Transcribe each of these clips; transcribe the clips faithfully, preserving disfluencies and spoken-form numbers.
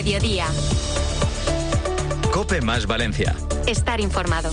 Mediodía. COPE más Valencia. Estar informado.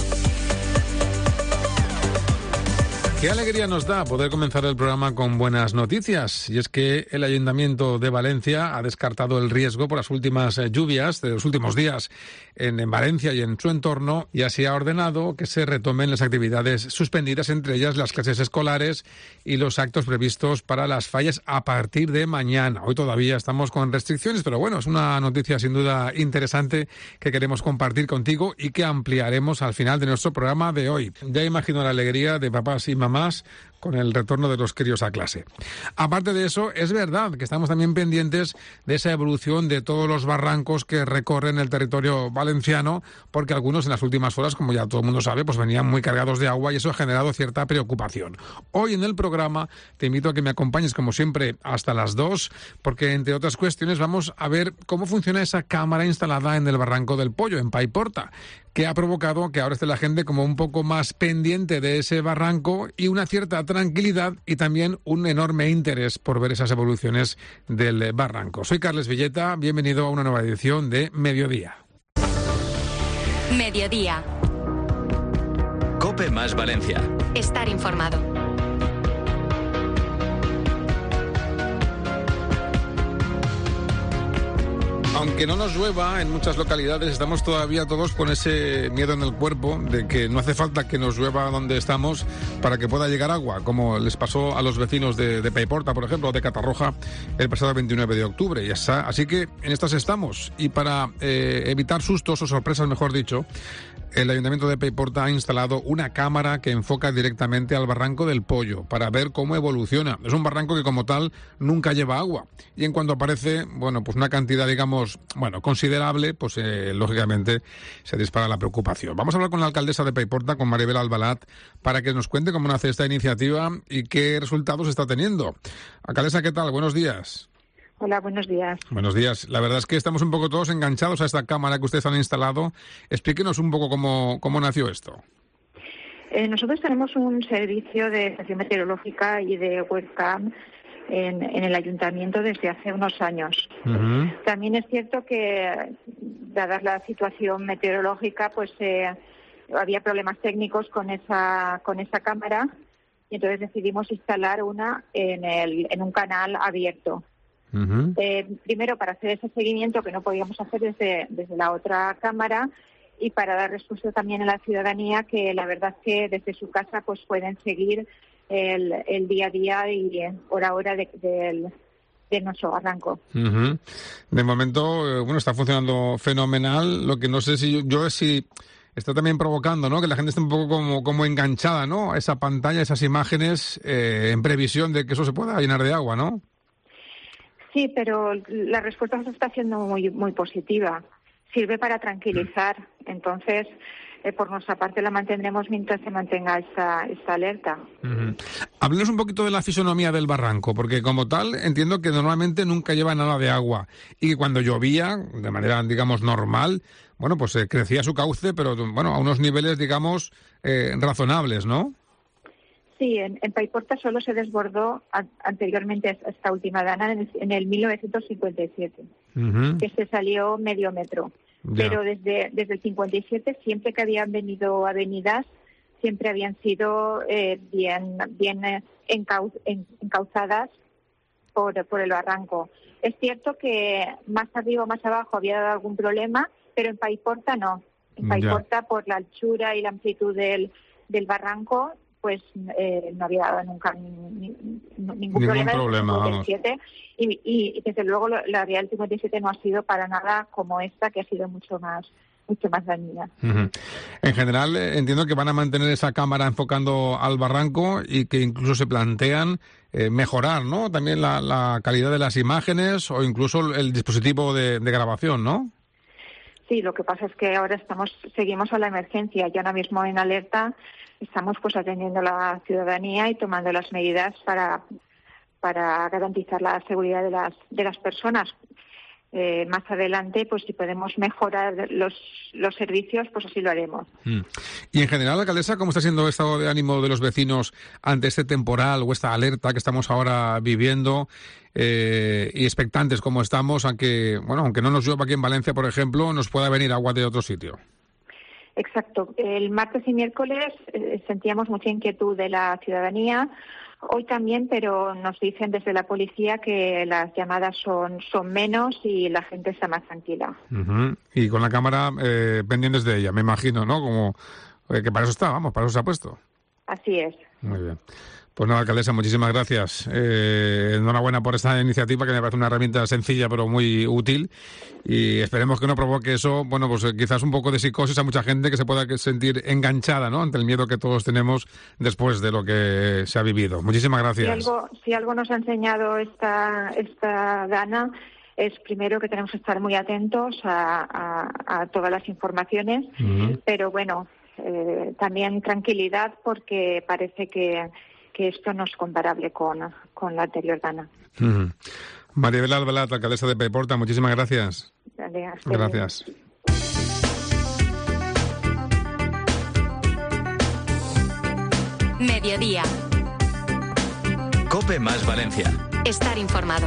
Qué alegría nos da poder comenzar el programa con buenas noticias. Y es que el Ayuntamiento de Valencia ha descartado el riesgo por las últimas lluvias de los últimos días en, en Valencia y en su entorno, y así ha ordenado que se retomen las actividades suspendidas, entre ellas las clases escolares y los actos previstos para las fallas a partir de mañana. Hoy todavía estamos con restricciones, pero bueno, es una noticia sin duda interesante que queremos compartir contigo y que ampliaremos al final de nuestro programa de hoy. Ya imagino la alegría de papás y mamás más con el retorno de los críos a clase. Aparte de eso, es verdad que estamos también pendientes de esa evolución de todos los barrancos que recorren el territorio valenciano, porque algunos en las últimas horas, como ya todo el mundo sabe, pues venían muy cargados de agua y eso ha generado cierta preocupación. Hoy en el programa te invito a que me acompañes, como siempre, hasta las dos, porque entre otras cuestiones vamos a ver cómo funciona esa cámara instalada en el Barranco del Pollo, en Paiporta, que ha provocado que ahora esté la gente como un poco más pendiente de ese barranco y una cierta tranquilidad y también un enorme interés por ver esas evoluciones del barranco. Soy Carles Villeta, bienvenido a una nueva edición de Mediodía. Mediodía. COPE más Valencia. Estar informado. Aunque no nos llueva en muchas localidades, estamos todavía todos con ese miedo en el cuerpo de que no hace falta que nos llueva donde estamos para que pueda llegar agua, como les pasó a los vecinos de, de Paiporta, por ejemplo, o de Catarroja el pasado veintinueve de octubre. Y esa, así que en estas estamos. Y para eh, evitar sustos o sorpresas, mejor dicho, el Ayuntamiento de Paiporta ha instalado una cámara que enfoca directamente al Barranco del Pollo para ver cómo evoluciona. Es un barranco que como tal nunca lleva agua. Y en cuanto aparece, bueno, pues una cantidad, digamos, bueno, considerable, pues eh, lógicamente se dispara la preocupación. Vamos a hablar con la alcaldesa de Paiporta, con Maribel Albalat, para que nos cuente cómo nace esta iniciativa y qué resultados está teniendo. Alcaldesa, ¿qué tal? Buenos días. Hola, buenos días. Buenos días. La verdad es que estamos un poco todos enganchados a esta cámara que ustedes han instalado. Explíquenos un poco cómo, cómo nació esto. Eh, nosotros tenemos un servicio de estación meteorológica y de webcam en, en el ayuntamiento desde hace unos años. Uh-huh. También es cierto que, dada la situación meteorológica, pues eh, había problemas técnicos con esa con esa cámara y entonces decidimos instalar una en, el, en un canal abierto. Uh-huh. Eh, primero para hacer ese seguimiento que no podíamos hacer desde, desde la otra cámara y para dar respuesta también a la ciudadanía, que la verdad es que desde su casa pues pueden seguir el, el día a día y hora a hora de, de, de nuestro barranco. Uh-huh. De momento, eh, bueno, está funcionando fenomenal. Lo que no sé si yo, yo es si está también provocando, ¿no?, que la gente esté un poco como, como enganchada, ¿no?, a esa pantalla, a esas imágenes, eh, en previsión de que eso se pueda llenar de agua, ¿no? Sí, pero la respuesta se está haciendo muy muy positiva. Sirve para tranquilizar. Entonces, eh, por nuestra parte la mantendremos mientras se mantenga esta, esta alerta. Uh-huh. Háblenos un poquito de la fisonomía del barranco, porque como tal entiendo que normalmente nunca lleva nada de agua y que cuando llovía, de manera, digamos, normal, bueno, pues eh, crecía su cauce, pero bueno, a unos niveles, digamos, eh, razonables, ¿no? Sí, en, en Paiporta solo se desbordó a, anteriormente a esta última dana en el, en el mil novecientos cincuenta y siete, uh-huh. que se salió medio metro. Ya. Pero desde desde el cincuenta y siete, siempre que habían venido avenidas, siempre habían sido eh, bien bien eh, encau, en, encauzadas por, por el barranco. Es cierto que más arriba o más abajo había dado algún problema, pero en Paiporta no. En Paiporta, ya, por la anchura y la amplitud del, del barranco, pues eh, no había dado nunca ni, ni, ningún, ningún problema, problema del cincuenta y siete, y, y, y desde luego la realidad del cincuenta y siete no ha sido para nada como esta, que ha sido mucho más mucho más dañina. Uh-huh. En general eh, entiendo que van a mantener esa cámara enfocando al barranco y que incluso se plantean eh, mejorar, ¿no?, también la, la calidad de las imágenes o incluso el dispositivo de, de grabación, ¿no? Sí, lo que pasa es que ahora estamos seguimos a la emergencia y ahora mismo en alerta. Estamos pues atendiendo a la ciudadanía y tomando las medidas para para garantizar la seguridad de las de las personas. eh, más adelante, pues si podemos mejorar los, los servicios, pues así lo haremos. Mm. Y en general, alcaldesa, ¿cómo está siendo el estado de ánimo de los vecinos ante este temporal o esta alerta que estamos ahora viviendo? Eh, y expectantes como estamos, aunque, bueno, aunque no nos llueva aquí en Valencia, por ejemplo, nos pueda venir agua de otro sitio. Exacto. El martes y miércoles eh, sentíamos mucha inquietud de la ciudadanía. Hoy también, pero nos dicen desde la policía que las llamadas son, son menos y la gente está más tranquila. Uh-huh. Y con la cámara eh, pendientes de ella, me imagino, ¿no? Como eh, que para eso está, vamos, para eso se ha puesto. Así es. Muy bien. Pues nada, alcaldesa, muchísimas gracias. Eh, enhorabuena por esta iniciativa, que me parece una herramienta sencilla pero muy útil, y esperemos que no provoque eso, bueno, pues quizás un poco de psicosis a mucha gente que se pueda sentir enganchada, ¿no?, ante el miedo que todos tenemos después de lo que se ha vivido. Muchísimas gracias. Si algo, si algo nos ha enseñado esta, esta Dana es primero que tenemos que estar muy atentos a, a, a todas las informaciones, uh-huh. pero bueno, eh, también tranquilidad, porque parece que que esto no es comparable con, con la anterior Dana. Uh-huh. Maribel Albalat, alcaldesa de Paiporta, muchísimas gracias. Vale, gracias. Mediodía. COPE más Valencia. Estar informado.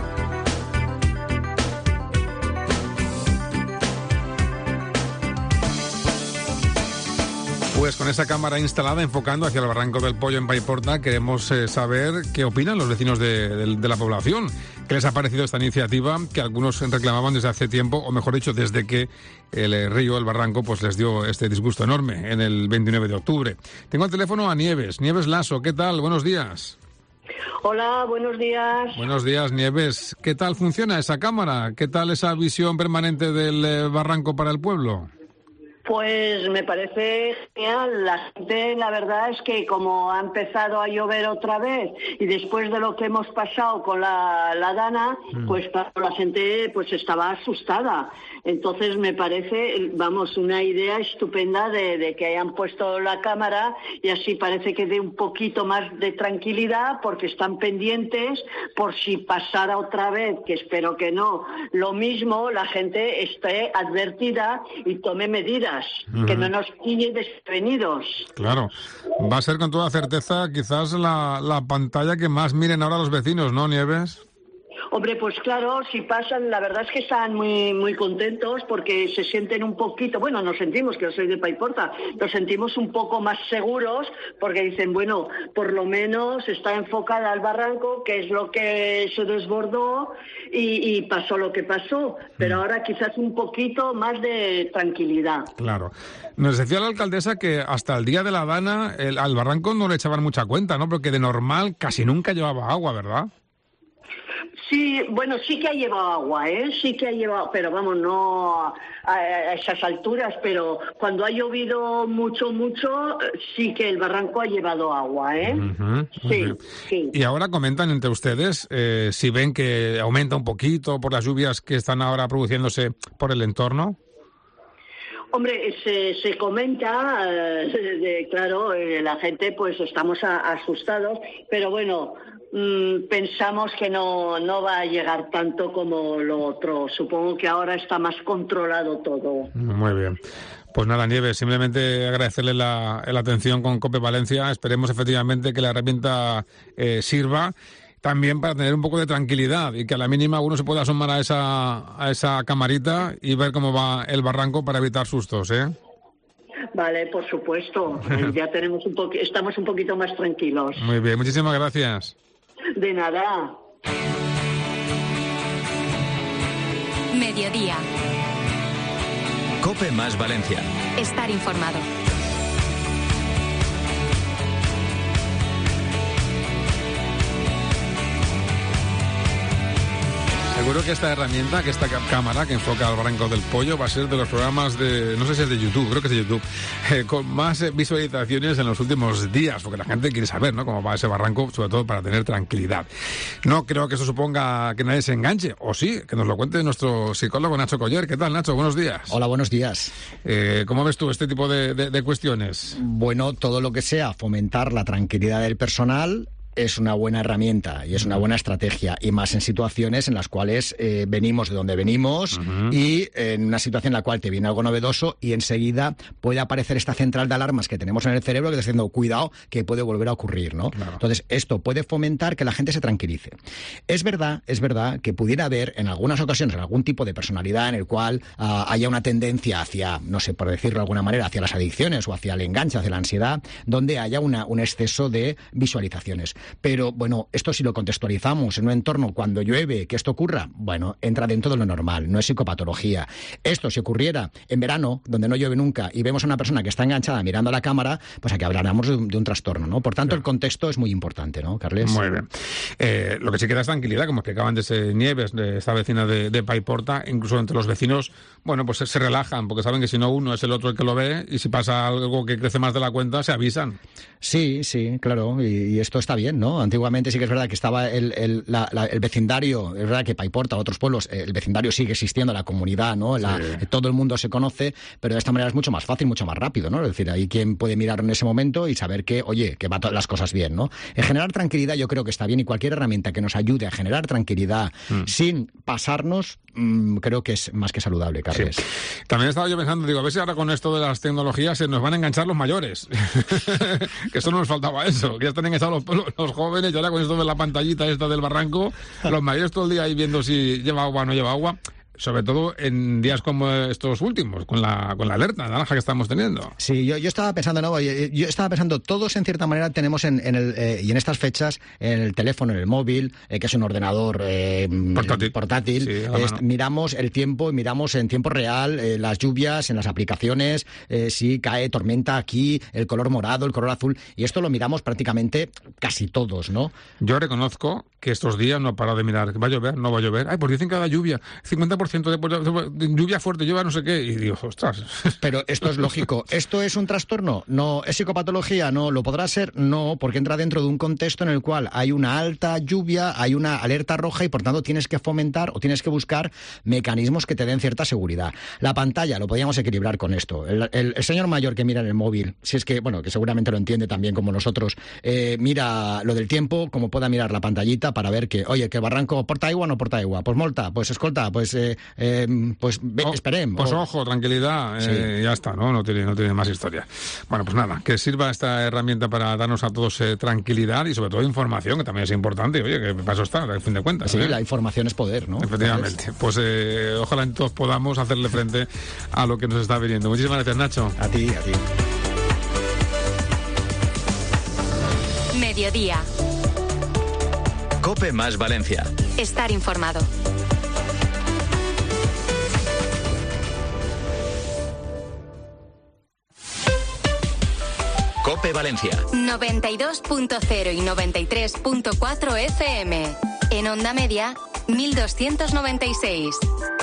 Pues con esa cámara instalada enfocando hacia el Barranco del Pollo en Paiporta, queremos eh, saber qué opinan los vecinos de, de, de la población. ¿Qué les ha parecido esta iniciativa que algunos reclamaban desde hace tiempo, o mejor dicho, desde que el río, el Barranco, pues les dio este disgusto enorme en el veintinueve de octubre? Tengo al teléfono a Nieves. Nieves Lasso, ¿qué tal? Buenos días. Hola, buenos días. Buenos días, Nieves. ¿Qué tal funciona esa cámara? ¿Qué tal esa visión permanente del eh, Barranco para el pueblo? Pues me parece genial. La gente, la verdad es que como ha empezado a llover otra vez y después de lo que hemos pasado con la, la Dana, mm. pues claro, la gente pues estaba asustada. Entonces me parece, vamos, una idea estupenda de, de que hayan puesto la cámara, y así parece que dé un poquito más de tranquilidad, porque están pendientes por si pasara otra vez, que espero que no, lo mismo, la gente esté advertida y tome medidas, uh-huh. que no nos pille desprevenidos. Claro, va a ser con toda certeza quizás la, la pantalla que más miren ahora los vecinos, ¿no, Nieves? Hombre, pues claro, si pasan, la verdad es que están muy muy contentos porque se sienten un poquito, bueno, nos sentimos, que yo soy de Paiporta, nos sentimos un poco más seguros porque dicen, bueno, por lo menos está enfocada al Barranco, que es lo que se desbordó y, y pasó lo que pasó, pero ahora quizás un poquito más de tranquilidad. Claro. Nos decía la alcaldesa que hasta el día de la Dana el, al Barranco no le echaban mucha cuenta, ¿no? Porque de normal casi nunca llevaba agua, ¿verdad? Sí, bueno, sí que ha llevado agua, ¿eh? Sí que ha llevado, pero vamos, no a, a esas alturas, pero cuando ha llovido mucho, mucho, sí que el Barranco ha llevado agua, ¿eh? Uh-huh. Sí, sí. Y ahora comentan entre ustedes eh, si ven que aumenta un poquito por las lluvias que están ahora produciéndose por el entorno. Hombre, se, se comenta, eh, de, claro, eh, la gente pues estamos a, asustados, pero bueno, mmm, pensamos que no, no va a llegar tanto como lo otro. Supongo que ahora está más controlado todo. Muy bien. Pues nada, Nieves, simplemente agradecerle la, la atención con COPE Valencia. Esperemos efectivamente que la herramienta eh, sirva también para tener un poco de tranquilidad y que a la mínima uno se pueda asomar a esa a esa camarita y ver cómo va el Barranco para evitar sustos, ¿eh? Vale, por supuesto. Ya tenemos un po- estamos un poquito más tranquilos. Muy bien, muchísimas gracias. De nada. Mediodía. COPE más Valencia. Estar informado. Seguro que esta herramienta, que esta cámara que enfoca al Barranco del Pollo va a ser de los programas de, no sé si es de YouTube, creo que es de YouTube, eh, con más eh, visualizaciones en los últimos días, porque la gente quiere saber, ¿no?, cómo va ese barranco, sobre todo para tener tranquilidad. No creo que eso suponga que nadie se enganche, o sí, que nos lo cuente nuestro psicólogo Nacho Coller. ¿Qué tal, Nacho? Buenos días. Hola, buenos días. Eh, ¿Cómo ves tú este tipo de, de, de cuestiones? Bueno, todo lo que sea fomentar la tranquilidad del personal es una buena herramienta y es una buena estrategia, y más en situaciones en las cuales eh, venimos de donde venimos uh-huh. y en una situación en la cual te viene algo novedoso y enseguida puede aparecer esta central de alarmas que tenemos en el cerebro que te está diciendo, cuidado, que puede volver a ocurrir, ¿no? Claro. Entonces, esto puede fomentar que la gente se tranquilice. Es verdad, es verdad que pudiera haber en algunas ocasiones algún tipo de personalidad en el cual uh, haya una tendencia hacia, no sé, por decirlo de alguna manera, hacia las adicciones o hacia el enganche, hacia la ansiedad, donde haya una, un exceso de visualizaciones. Pero, bueno, esto si lo contextualizamos en un entorno cuando llueve, que esto ocurra, bueno, entra dentro de lo normal, no es psicopatología. Esto, si ocurriera en verano, donde no llueve nunca, y vemos a una persona que está enganchada mirando a la cámara, pues aquí hablaremos de un, de un trastorno, ¿no? Por tanto, claro. el contexto es muy importante, ¿no, Carles? Muy bien. Eh, lo que sí queda es tranquilidad, como explicaban desde Nieves, de esta vecina de, de Paiporta, incluso entre los vecinos, bueno, pues se, se relajan, porque saben que si no uno es el otro el que lo ve, y si pasa algo que crece más de la cuenta, se avisan. Sí, sí, claro, y, y esto está bien, ¿no? Antiguamente sí que es verdad que estaba el, el, la, la, el vecindario, es verdad que Paiporta, otros pueblos, el vecindario sigue existiendo, la comunidad, ¿no? La, sí. Todo el mundo se conoce, pero de esta manera es mucho más fácil, mucho más rápido, ¿no? Es decir, hay quien puede mirar en ese momento y saber que, oye, que va todas las cosas bien, ¿no? En generar tranquilidad yo creo que está bien, y cualquier herramienta que nos ayude a generar tranquilidad mm. sin pasarnos, mmm, creo que es más que saludable, Carles. Sí. También estaba yo pensando, digo, a ver si ahora con esto de las tecnologías se nos van a enganchar los mayores. Que eso no nos faltaba eso, que ya están enganchados los, los jóvenes, y ahora con esto de la pantallita esta del barranco, los mayores todo el día ahí viendo si lleva agua o no lleva agua. Sobre todo en días como estos últimos, con la con la alerta naranja que estamos teniendo. Sí, yo, yo estaba pensando, no, yo, yo estaba pensando, todos en cierta manera tenemos en, en el eh, y en estas fechas en el teléfono, en el móvil, eh, que es un ordenador eh, portátil, portátil sí, es, miramos el tiempo, miramos en tiempo real eh, las lluvias en las aplicaciones, eh, si cae tormenta aquí, el color morado, el color azul, y esto lo miramos prácticamente casi todos, ¿no? Yo reconozco que estos días no he parado de mirar, ¿va a llover? No va a llover. Ay, pues dicen que da lluvia, cincuenta por ciento de, de, de lluvia fuerte, lluvia no sé qué, y digo, ostras. Pero esto es lógico. ¿Esto es un trastorno? No. ¿Es psicopatología? No. ¿Lo podrá ser? No, porque entra dentro de un contexto en el cual hay una alta lluvia, hay una alerta roja, y por tanto tienes que fomentar o tienes que buscar mecanismos que te den cierta seguridad. La pantalla lo podríamos equilibrar con esto. El, el, el señor mayor que mira en el móvil, si es que, bueno, que seguramente lo entiende también como nosotros, eh, mira lo del tiempo, como pueda mirar la pantallita para ver que, oye, que barranco porta agua o no porta agua. Pues molta, pues escolta, pues eh, eh, pues ve, oh, esperem. Pues oh. ojo, tranquilidad, sí. eh, ya está, ¿no? No tiene, no tiene más historia. Bueno, pues nada, que sirva esta herramienta para darnos a todos eh, tranquilidad y sobre todo información, que también es importante. Oye, que para eso está, al fin de cuentas. Sí, ¿eh? La información es poder, ¿no? Efectivamente. ¿Sabes? Pues eh, ojalá todos podamos hacerle frente a lo que nos está viniendo. Muchísimas gracias, Nacho. A ti, a ti. Mediodía. COPE más Valencia. Estar informado. COPE Valencia. noventa y dos punto cero y noventa y tres punto cuatro F M. En onda media, mil doscientos noventa y seis.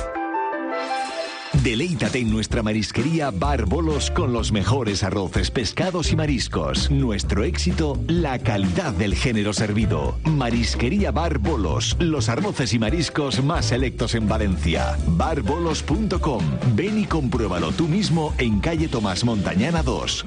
Deleítate en nuestra marisquería Bar Bolos con los mejores arroces, pescados y mariscos. Nuestro éxito, la calidad del género servido. Marisquería Bar Bolos, los arroces y mariscos más selectos en Valencia. bar bolos punto com. Ven y compruébalo tú mismo en calle Tomás Montañana dos.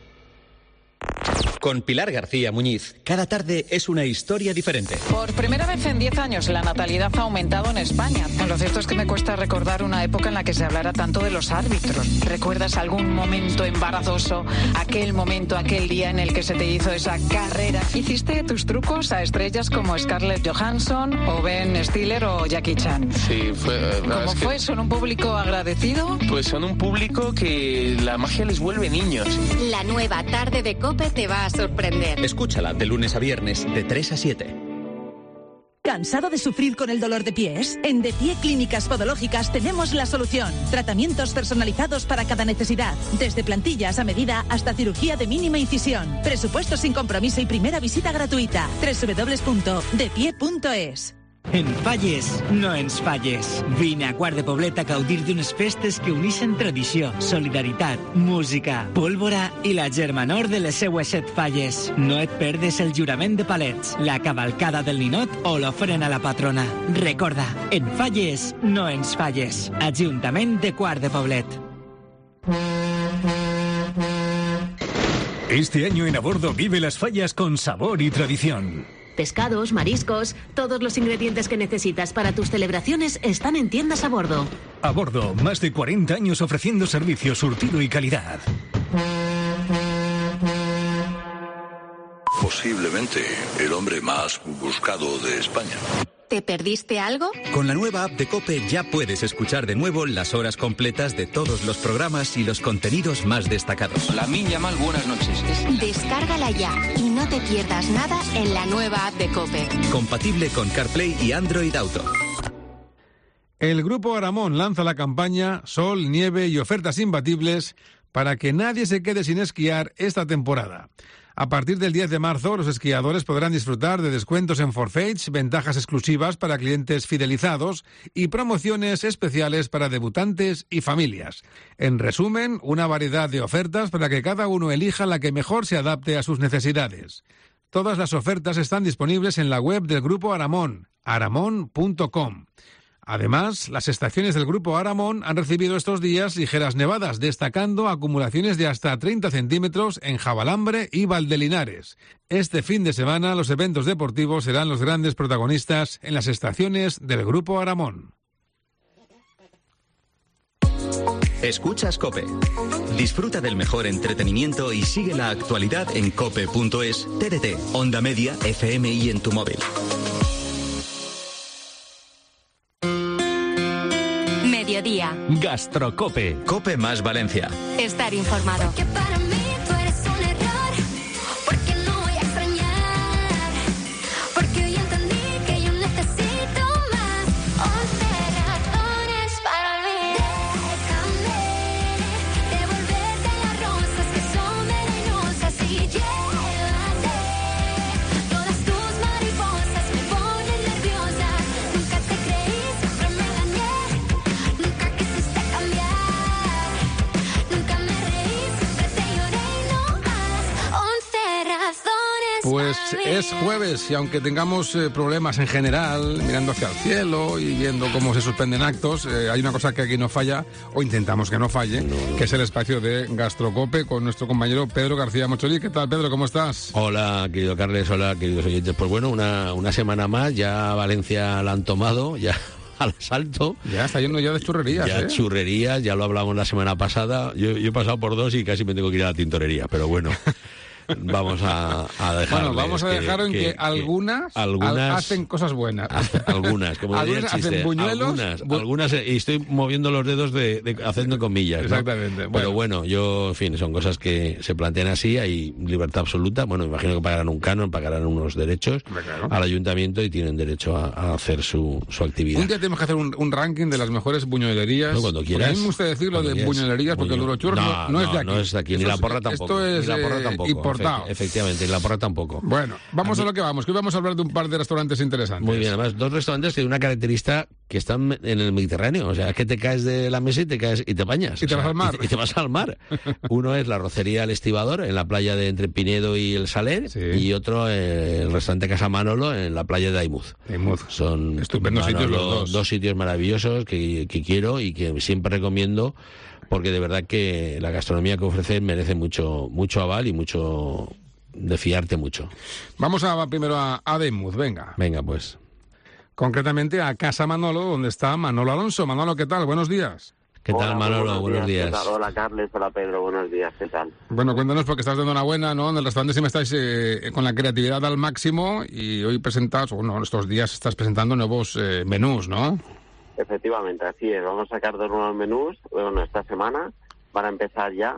Con Pilar García Muñiz, cada tarde es una historia diferente. Por primera vez en diez años la natalidad ha aumentado en España. Lo cierto es que me cuesta recordar una época en la que se hablara tanto de los árbitros. ¿Recuerdas algún momento embarazoso? Aquel momento, aquel día en el que se te hizo esa carrera. ¿Hiciste tus trucos a estrellas como Scarlett Johansson o Ben Stiller o Jackie Chan? Sí, fue... ¿Cómo es fue? Que... ¿Son un público agradecido? Pues son un público que la magia les vuelve niños. La nueva tarde de COPE te va a sorprender. Escúchala de lunes a viernes de tres a siete. ¿Cansado de sufrir con el dolor de pies? En De Pie Clínicas Podológicas tenemos la solución. Tratamientos personalizados para cada necesidad. Desde plantillas a medida hasta cirugía de mínima incisión. Presupuesto sin compromiso y primera visita gratuita. doble u doble u doble u punto de pie punto es. En falles, no ens falles. Vine a Quart de Poblet a gaudir d'unes festes que unixen tradició, solidaritat, música, pólvora i la germanor de les seues set falles. No et perdes el jurament de palets, la cavalcada del ninot o l'ofrena a la patrona. Recorda, en falles, no ens falles. Ajuntament de Quart de Poblet. Este año en A Bordo vive las fallas con sabor y tradición. Pescados, mariscos, todos los ingredientes que necesitas para tus celebraciones están en tiendas A Bordo. A Bordo, más de cuarenta años ofreciendo servicio, surtido y calidad. Posiblemente el hombre más buscado de España. ¿Te perdiste algo? Con la nueva app de COPE ya puedes escuchar de nuevo las horas completas de todos los programas y los contenidos más destacados. La Minya Mal, buenas noches. Es... Descárgala ya y no te pierdas nada en la nueva app de COPE. Compatible con CarPlay y Android Auto. El Grupo Aramón lanza la campaña Sol, Nieve y Ofertas Imbatibles para que nadie se quede sin esquiar esta temporada. A partir del diez de marzo, los esquiadores podrán disfrutar de descuentos en forfaits, ventajas exclusivas para clientes fidelizados y promociones especiales para debutantes y familias. En resumen, una variedad de ofertas para que cada uno elija la que mejor se adapte a sus necesidades. Todas las ofertas están disponibles en la web del Grupo Aramón, aramón punto com. Además, las estaciones del Grupo Aramón han recibido estos días ligeras nevadas, destacando acumulaciones de hasta treinta centímetros en Jabalambre y Valdelinares. Este fin de semana, los eventos deportivos serán los grandes protagonistas en las estaciones del Grupo Aramón. Escuchas COPE. Disfruta del mejor entretenimiento y sigue la actualidad en cope punto es, T D T, Onda Media, F M y en tu móvil. Mediodía. Gastrocope. Cope más Valencia. Estar informado. Que para mí tú eres un error, porque no voy a extrañar, porque hoy entendí que yo necesito más. Once razones para olvidar. Déjame devolverte las rosas que son venenosas y llévate todas tus mariposas, me ponen nerviosa. Nunca te creí, siempre me engañé. Nunca quisiste cambiar, nunca me reí, siempre te lloré y no más. Once razones. Pues es jueves y aunque tengamos eh, problemas en general, mirando hacia el cielo y viendo cómo se suspenden actos, eh, hay una cosa que aquí no falla, o intentamos que no falle, no, no. que es el espacio de Gastrocope con nuestro compañero Pedro García Mocholi. ¿Qué tal, Pedro? ¿Cómo estás? Hola, querido Carles, hola, queridos oyentes. Pues bueno, una, una semana más, ya Valencia la han tomado, ya al asalto. Ya está lleno ya de churrerías, Ya ¿eh? churrerías, ya lo hablamos la semana pasada. Yo, yo he pasado por dos y casi me tengo que ir a la tintorería, pero bueno. Vamos a, a dejar. Bueno, vamos a dejar en que, que, que algunas, algunas hacen cosas buenas. Hace, algunas, como diría el chiste. Hacen buñuelos. Algunas, bu algunas, y estoy moviendo los dedos de, de haciendo comillas, ¿no? Exactamente. Bueno. Pero bueno, yo, en fin, son cosas que se plantean así, hay libertad absoluta. Bueno, imagino que pagarán un canon, pagarán unos derechos claro. al ayuntamiento y tienen derecho a, a hacer su, su actividad. Un día tenemos que hacer un, un ranking de las mejores buñuelerías. No, cuando quieras. A mí me gusta decirlo de quieras. buñuelerías porque Buñuel. el Duro Churro no, no, no es de aquí. No es de aquí, ni la porra tampoco. Esto es ni la porra eh, tampoco, importado. Efectivamente. En la porra tampoco. Bueno, vamos a, a lo que vamos, que hoy vamos a hablar de un par de restaurantes interesantes. Muy bien, además, dos restaurantes que tienen una característica que están en el Mediterráneo, o sea, es que te caes de la mesa y te caes y te bañas. Y te o vas sea, al mar. Y te, y te vas al mar. Uno es la Rocería El Estibador, en la playa de entre Pinedo y El Saler, sí. y otro eh, el restaurante Casa Manolo, en la playa de Aimuz. Aimuz. Son estupendos Manolo, sitios los dos. Dos sitios maravillosos que, que quiero y que siempre recomiendo, porque de verdad que la gastronomía que ofrecen merece mucho, mucho aval y mucho... de fiarte mucho. Vamos a primero a Aimuz, venga. Venga, pues. Concretamente a Casa Manolo, donde está Manolo Alonso. Manolo, ¿qué tal? Buenos días. ¿Qué tal, Hola, Manolo? Buenos, buenos días. días. Hola, Carles. Hola, Pedro. Buenos días. ¿Qué tal? Bueno, cuéntanos, porque estás dando una buena, ¿no? En el restaurante siempre estáis eh, con la creatividad al máximo y hoy presentas, bueno, estos días estás presentando nuevos eh, menús, ¿no? Efectivamente, así es. Vamos a sacar dos nuevos menús, bueno, esta semana, para empezar ya.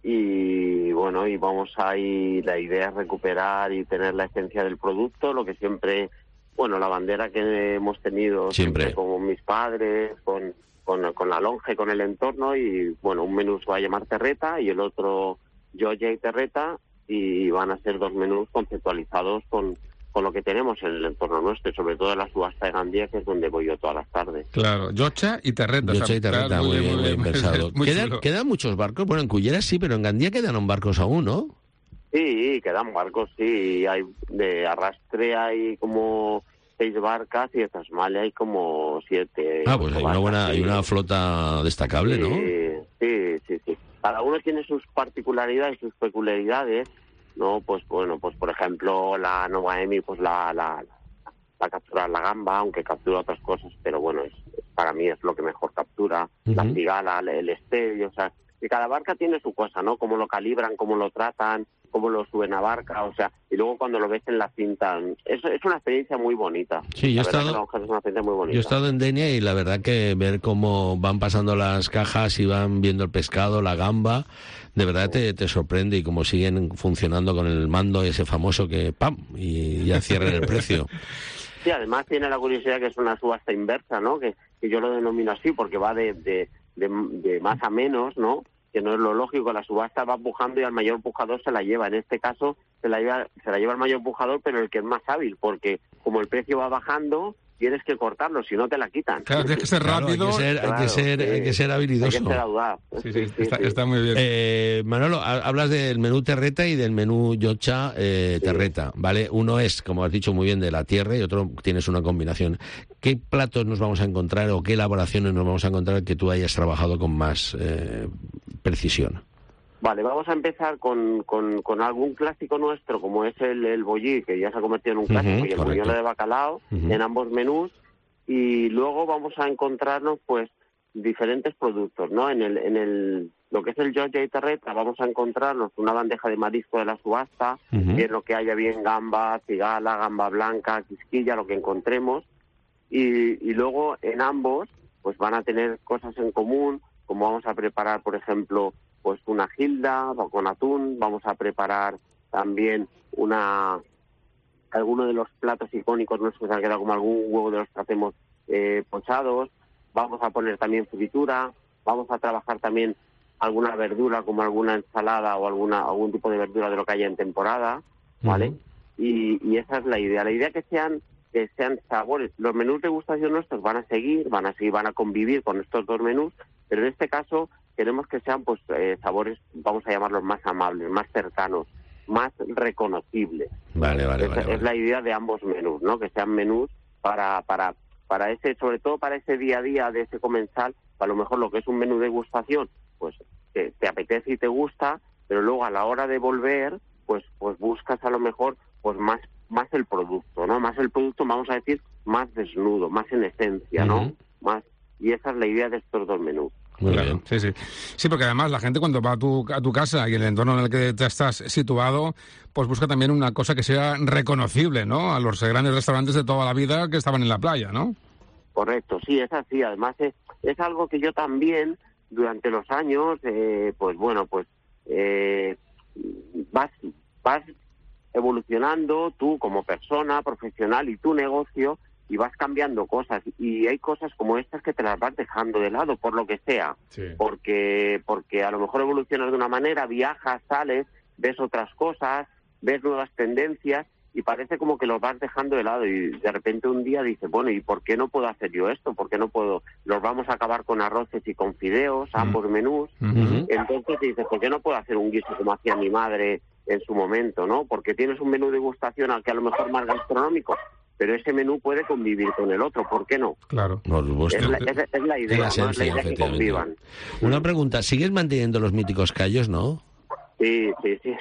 Y bueno, y vamos a ir, la idea es recuperar y tener la esencia del producto, lo que siempre, bueno, la bandera que hemos tenido siempre, siempre con mis padres, con, con, con la longe, con el entorno, y bueno, un menú se va a llamar Terreta y el otro Joya y Terreta, y van a ser dos menús conceptualizados con... con lo que tenemos en el entorno nuestro, y sobre todo en la subasta de Gandía, que es donde voy yo todas las tardes. Claro, Yocha y Terreta. Yocha y Terreta, claro, muy, muy bien, muy bien pensado. ¿Quedan, ¿Quedan muchos barcos? Bueno, en Culleras sí, pero en Gandía quedan barcos aún, ¿no? Sí, quedan barcos, sí. Hay de arrastre hay como seis barcas y de Tasmale hay como siete. Ah, pues hay una buena, sí. hay una flota destacable, sí, ¿no? Sí, sí, sí. cada uno tiene sus particularidades, sus peculiaridades, ¿no? Pues bueno, pues por ejemplo, la Nova Emi, pues la, la, la captura la gamba, aunque captura otras cosas, pero bueno, es, para mí es lo que mejor captura, uh-huh. la cigala, el esterio, o sea, que cada barca tiene su cosa, ¿no? Cómo lo calibran, cómo lo tratan, cómo lo suben a barca, o sea, y luego cuando lo ves en la cinta, es, es una experiencia muy bonita. Sí, yo he, estado, es una experiencia muy bonita. yo he estado en Denia y la verdad que ver cómo van pasando las cajas y van viendo el pescado, la gamba, de verdad te, te sorprende, y cómo siguen funcionando con el mando ese famoso que ¡pam! Y ya cierran el precio. Sí, además tiene la curiosidad que es una subasta inversa, ¿no? Que, que yo lo denomino así porque va de, de, de, de más a menos, ¿no? Que no es lo lógico, la subasta va empujando y al mayor pujador se la lleva. En este caso se la lleva, se la lleva el mayor pujador, pero el que es más hábil, porque como el precio va bajando, tienes que cortarlo, si no te la quitan. Claro, tienes que ser rápido. Claro, hay que ser, claro, hay que ser, sí, hay que ser habilidoso. Hay que ser audaz. Sí, sí, está, está muy bien. Eh, Manolo, hablas del menú terreta y del menú yocha eh, sí. terreta, ¿vale? Uno es, como has dicho muy bien, de la tierra y otro tienes una combinación. ¿Qué platos nos vamos a encontrar o qué elaboraciones nos vamos a encontrar que tú hayas trabajado con más eh, precisión? Vale, vamos a empezar con, con, con algún clásico nuestro, como es el, el bollí, que ya se ha convertido en un clásico, uh-huh, y el buñuelo de bacalao, uh-huh. en ambos menús, y luego vamos a encontrarnos, pues, diferentes productos, ¿no? En el, en el, lo que es el yocha y terreta, vamos a encontrarnos una bandeja de marisco de la subasta, uh-huh. que es lo que haya bien gamba, cigala, gamba blanca, quisquilla, lo que encontremos, y, y luego en ambos, pues van a tener cosas en común, como vamos a preparar, por ejemplo, pues una gilda con atún, vamos a preparar también una alguno de los platos icónicos nuestros que ha quedado, como algún huevo de los que hacemos eh, pochados, vamos a poner también fritura, vamos a trabajar también alguna verdura, como alguna ensalada o alguna algún tipo de verdura de lo que haya en temporada, ¿vale? Uh-huh. Y, y esa es la idea, la idea que sean que sean sabores. Los menús de degustación nuestros van a seguir, van a seguir, van a convivir con estos dos menús, pero en este caso queremos que sean pues eh, sabores, vamos a llamarlos más amables, más cercanos, más reconocibles. Vale, vale, es, vale, es vale. la idea de ambos menús, ¿no? Que sean menús para para para ese, sobre todo para ese día a día de ese comensal, a lo mejor lo que es un menú de degustación, pues te, te apetece y te gusta, pero luego a la hora de volver, pues pues buscas a lo mejor pues más más el producto, ¿no? Más el producto, vamos a decir, más desnudo, más en esencia, ¿no? Uh-huh. Más, y esa es la idea de estos dos menús. Muy claro, bien. Sí, sí. Sí, porque además la gente cuando va a tu, a tu casa y el entorno en el que te estás situado, pues busca también una cosa que sea reconocible, ¿no? A los grandes restaurantes de toda la vida que estaban en la playa, ¿no? Correcto, sí, es así. Además es, es algo que yo también, durante los años, eh, pues bueno, pues eh, vas, vas evolucionando tú como persona, profesional y tu negocio, y vas cambiando cosas, y hay cosas como estas que te las vas dejando de lado por lo que sea, sí. porque porque a lo mejor evolucionas de una manera, viajas, sales, ves otras cosas, ves nuevas tendencias y parece como que los vas dejando de lado, y de repente un día dices, bueno, ¿y por qué no puedo hacer yo esto? ¿Por qué no puedo? Los vamos a acabar con arroces y con fideos, mm. ambos menús, uh-huh. entonces dices, ¿por qué no puedo hacer un guiso como hacía mi madre en su momento, no? Porque tienes un menú de degustación al que a lo mejor más gastronómico, pero ese menú puede convivir con el otro, ¿por qué no? Claro. Por supuesto. Es la, es, es la idea, esencia, ¿no? Es la idea que convivan. Una pregunta, ¿sigues manteniendo los míticos callos, no? Sí, sí, sí.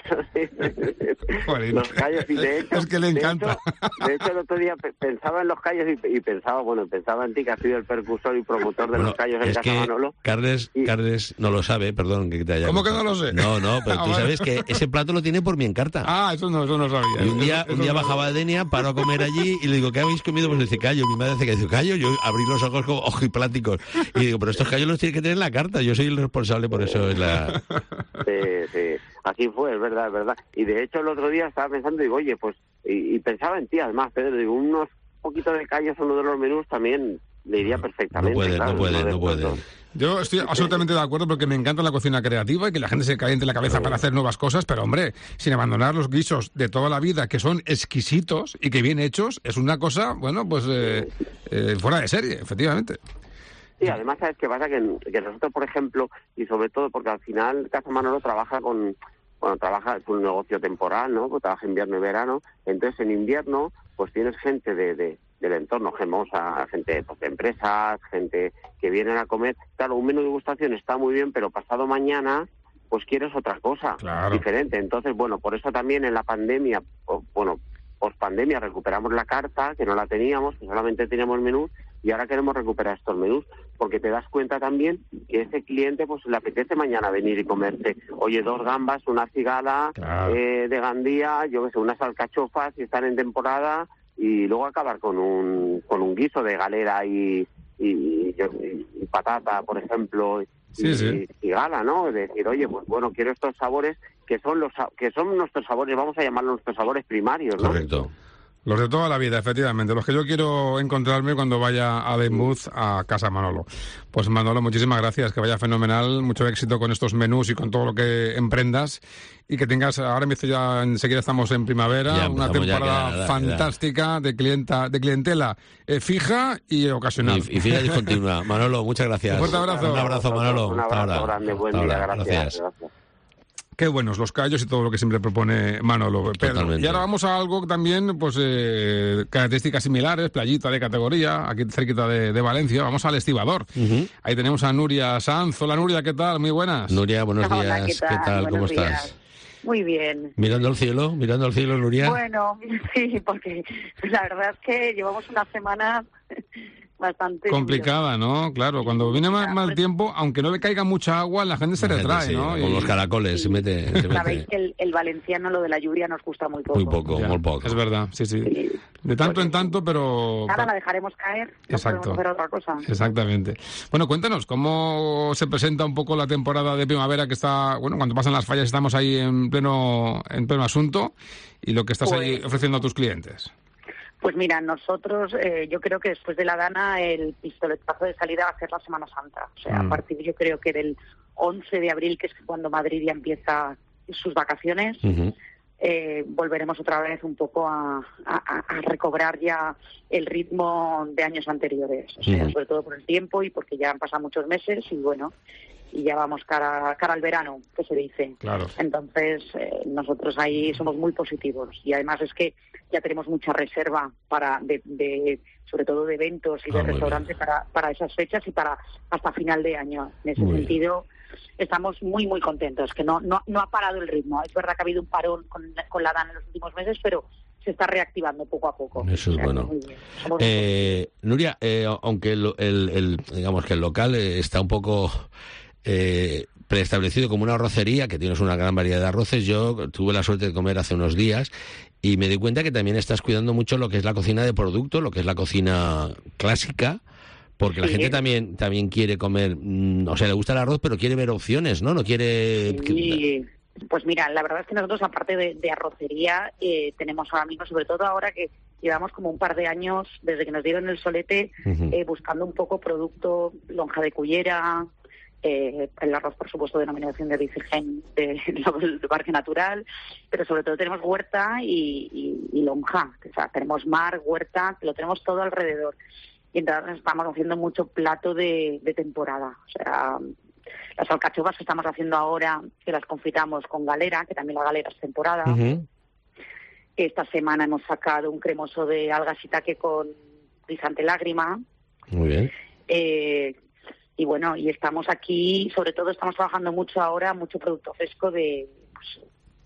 Los callos, y de hecho... Es que le encanta. De hecho, de hecho el otro día pensaba en los callos y, y pensaba, bueno, pensaba en ti, que has sido el percursor y promotor de bueno, los callos en Casa Manolo. Carles, y... Carles no lo sabe, perdón que te haya... ¿Cómo que no lo sé? No, no, pero tú sabes que ese plato lo tiene por mi encarta. Ah, eso no, eso no sabía. Y un día, eso, un día bajaba a Denia, paro a comer allí y le digo, ¿qué habéis comido? Pues dice, callo. Mi madre dice que dice, callo. Yo abrí los ojos como ojipláticos. Y digo, pero estos callos los tienes que tener en la carta. Yo soy el responsable, por eso es la... Sí, sí. Así fue, es verdad, es verdad. Y de hecho el otro día estaba pensando y digo, oye, pues, y, y pensaba en ti además, Pedro, digo, unos poquitos de callos en uno de los menús también le iría perfectamente. No puede, claro, no puede, no puede. Yo estoy absolutamente de acuerdo porque me encanta la cocina creativa y que la gente se caliente la cabeza para hacer nuevas cosas, pero hombre, sin abandonar los guisos de toda la vida, que son exquisitos y que bien hechos, es una cosa, bueno, pues eh, eh, fuera de serie, efectivamente. Sí, además, ¿sabes qué pasa? Que, que nosotros, por ejemplo, y sobre todo porque al final Casa Manolo trabaja con, bueno, trabaja, es un negocio temporal, ¿no? Pues trabaja invierno y verano, entonces en invierno, pues tienes gente de, de del entorno, gemosa, gente pues, de empresas, gente que vienen a comer. Claro, un menú de degustación está muy bien, pero pasado mañana pues quieres otra cosa claro. diferente. Entonces, bueno, por eso también en la pandemia, o, bueno, post-pandemia recuperamos la carta, que no la teníamos, que solamente teníamos menús, y ahora queremos recuperar estos menús, porque te das cuenta también que ese cliente pues le apetece mañana venir y comerse, oye, dos gambas, una cigala claro. eh, de Gandía, yo qué sé, unas alcachofas si están en temporada, y luego acabar con un con un guiso de galera y, y, y, y patata, por ejemplo, sí, y, sí. y gala, ¿no? Es decir, oye, pues bueno, quiero estos sabores que son los que son nuestros sabores, vamos a llamarlos nuestros sabores primarios, ¿no? Correcto. Los de toda la vida, efectivamente, los que yo quiero encontrarme cuando vaya a Weymouth, a casa Manolo. Pues Manolo, muchísimas gracias, que vaya fenomenal, mucho éxito con estos menús y con todo lo que emprendas, y que tengas, ahora empiezo ya, enseguida estamos en primavera, ya una temporada ya, fantástica ya. de clienta, de clientela eh, fija y ocasional. Y, y fija y discontinua. Manolo, muchas gracias. Un fuerte abrazo. Un abrazo, Manolo. Un abrazo grande, buen día, gracias. gracias. gracias. Qué buenos los callos y todo lo que siempre propone Manolo. Pedro. Totalmente. Y ahora vamos a algo también, pues, eh, características similares, playita de categoría, aquí cerquita de, de Valencia. Vamos al Estibador. Uh-huh. Ahí tenemos a Nuria Sanz. Hola, Nuria, ¿qué tal? Muy buenas. Nuria, buenos días. Hola, ¿qué tal? ¿Qué tal? Buenos ¿Cómo días. estás? Muy bien. Mirando al cielo, mirando al cielo, Nuria. Bueno, sí, porque la verdad es que llevamos una semana bastante complicada, ¿no? Claro, cuando viene mal, mal tiempo, aunque no le caiga mucha agua, la gente se la retrae, gente, sí, ¿no? Con y... los caracoles se mete. Se mete. Sabéis que el, el valenciano, lo de la lluvia, nos gusta muy poco. Muy poco, ya, muy poco. Es verdad, sí, sí. sí. De tanto en tanto, pero... Nada, la dejaremos caer. No Exacto. podemos hacer otra cosa. Exactamente. Bueno, cuéntanos, ¿cómo se presenta un poco la temporada de primavera que está... Bueno, cuando pasan las fallas estamos ahí en pleno, en pleno asunto, y lo que estás pues... ahí ofreciendo a tus clientes? Pues mira, nosotros, eh, yo creo que después de la Dana el pistoletazo de salida va a ser la Semana Santa. O sea, mm. a partir, yo creo que del once de abril, que es cuando Madrid ya empieza sus vacaciones, uh-huh. eh, volveremos otra vez un poco a, a, a recobrar ya el ritmo de años anteriores. O sea, uh-huh. sobre todo por el tiempo y porque ya han pasado muchos meses y bueno... y ya vamos cara cara al verano, que se dice. Claro. Entonces, eh, nosotros ahí somos muy positivos. Y además es que ya tenemos mucha reserva para de, de sobre todo de eventos y de ah, restaurantes para, para esas fechas y para hasta final de año. En ese muy sentido, bien. Estamos muy, muy contentos, que no, no, no ha parado el ritmo. Es verdad que ha habido un parón con, con la Dana en los últimos meses, pero se está reactivando poco a poco. Eso es o sea, bueno. Eh, Nuria, eh, aunque el, el, el, digamos que el local está un poco... Eh, preestablecido como una arrocería, que tienes una gran variedad de arroces. Yo tuve la suerte de comer hace unos días y me di cuenta que también estás cuidando mucho lo que es la cocina de producto, lo que es la cocina clásica, porque sí. la gente también también quiere comer, mmm, o sea, le gusta el arroz, pero quiere ver opciones, ¿no? No quiere... Sí. Pues mira, la verdad es que nosotros, aparte de, de arrocería, eh, tenemos ahora mismo, sobre todo ahora que llevamos como un par de años, desde que nos dieron el solete, uh-huh. eh, buscando un poco producto, lonja de cullera... Eh, el arroz, por supuesto, denominación de origen de, de, de Parque Natural, pero sobre todo tenemos huerta y, y, y lonja. O sea, tenemos mar, huerta, lo tenemos todo alrededor. Y entonces estamos haciendo mucho plato de, de temporada. O sea, las alcachofas que estamos haciendo ahora, que las confitamos con galera, que también la galera es temporada. Uh-huh. Esta semana hemos sacado un cremoso de algas shiitake con guisante lágrima. Muy bien. Eh, Y bueno, y estamos aquí, sobre todo estamos trabajando mucho ahora, mucho producto fresco de, pues,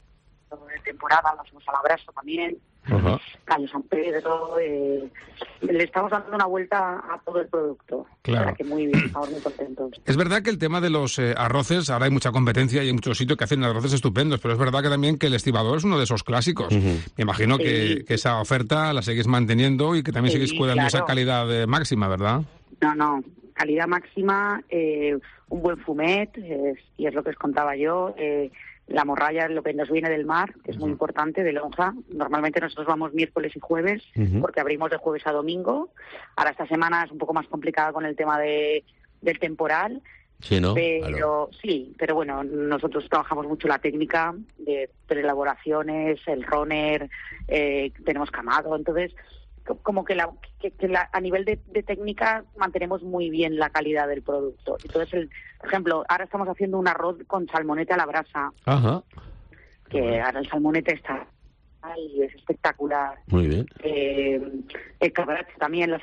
de temporada, lo hacemos al abrazo también, uh-huh. Cayo San Pedro, eh, le estamos dando una vuelta a todo el producto. Claro. O sea que muy bien, estamos muy contentos. Es verdad que el tema de los eh, arroces, ahora hay mucha competencia y hay muchos sitios que hacen arroces estupendos, pero es verdad que también que el Estibador es uno de esos clásicos. Uh-huh. Me imagino sí. que, que esa oferta la seguís manteniendo y que también sí, seguís cuidando claro. esa calidad eh, máxima, ¿verdad? No, no. Calidad máxima, eh, un buen fumet, eh, y es lo que os contaba yo, eh, la morralla es lo que nos viene del mar, que es uh-huh. muy importante, de lonja. Normalmente nosotros vamos miércoles y jueves, uh-huh. porque abrimos de jueves a domingo. Ahora esta semana es un poco más complicada con el tema de del temporal, sí, ¿no? pero claro. sí, pero bueno, nosotros trabajamos mucho la técnica de preelaboraciones, el runner, eh, tenemos camado, entonces... como que, la, que, que la, a nivel de, de técnica mantenemos muy bien la calidad del producto. Entonces, el, por ejemplo, ahora estamos haciendo un arroz con salmonete a la brasa. Ajá. Que bueno. Ahora el salmonete está ahí, es espectacular. Muy bien. Eh, el cabracho también la semana pasada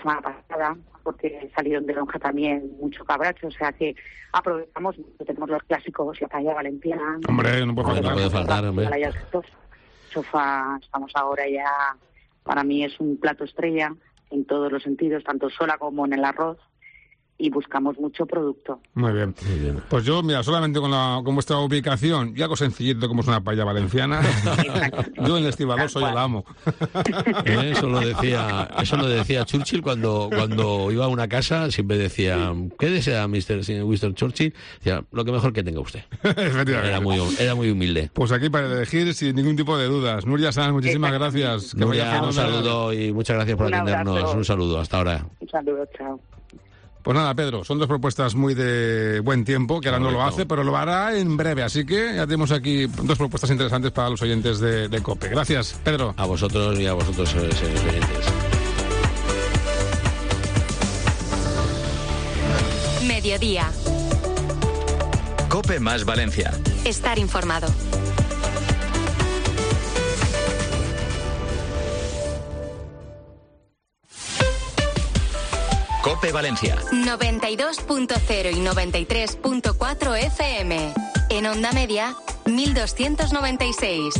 pasada, porque salieron de lonja también mucho cabracho, o sea que aprovechamos, tenemos los clásicos, la paella valenciana. Hombre, no puede faltar. No puede faltar, hombre. La chofa, estamos ahora ya, para mí es un plato estrella en todos los sentidos, tanto sola como en el arroz. Y buscamos mucho producto. Muy bien. Muy bien. Pues yo, mira, solamente con, la, con vuestra ubicación y algo sencillito como es una paella valenciana, yo en el estibador soy el amo. Eso lo decía, eso lo decía Churchill cuando, cuando iba a una casa, siempre decía, ¿qué desea mister Winston Churchill? Decía, lo que mejor que tenga usted. Efectivamente. Era muy, era muy humilde. Pues aquí para elegir sin ningún tipo de dudas. Nuria Sanz, muchísimas gracias. Que Nuria, vaya un saludo y muchas gracias por un atendernos. Abrazo. Un saludo, hasta ahora. Un saludo, chao. Pues nada, Pedro, son dos propuestas muy de buen tiempo, que ahora no lo hace, pero lo hará en breve. Así que ya tenemos aquí dos propuestas interesantes para los oyentes de, de COPE. Gracias, Pedro. A vosotros y a vosotros, señores oyentes. Mediodía. COPE más Valencia. Estar informado. COPE Valencia. noventa y dos punto cero y noventa y tres punto cuatro F M. En onda media, mil doscientos noventa y seis.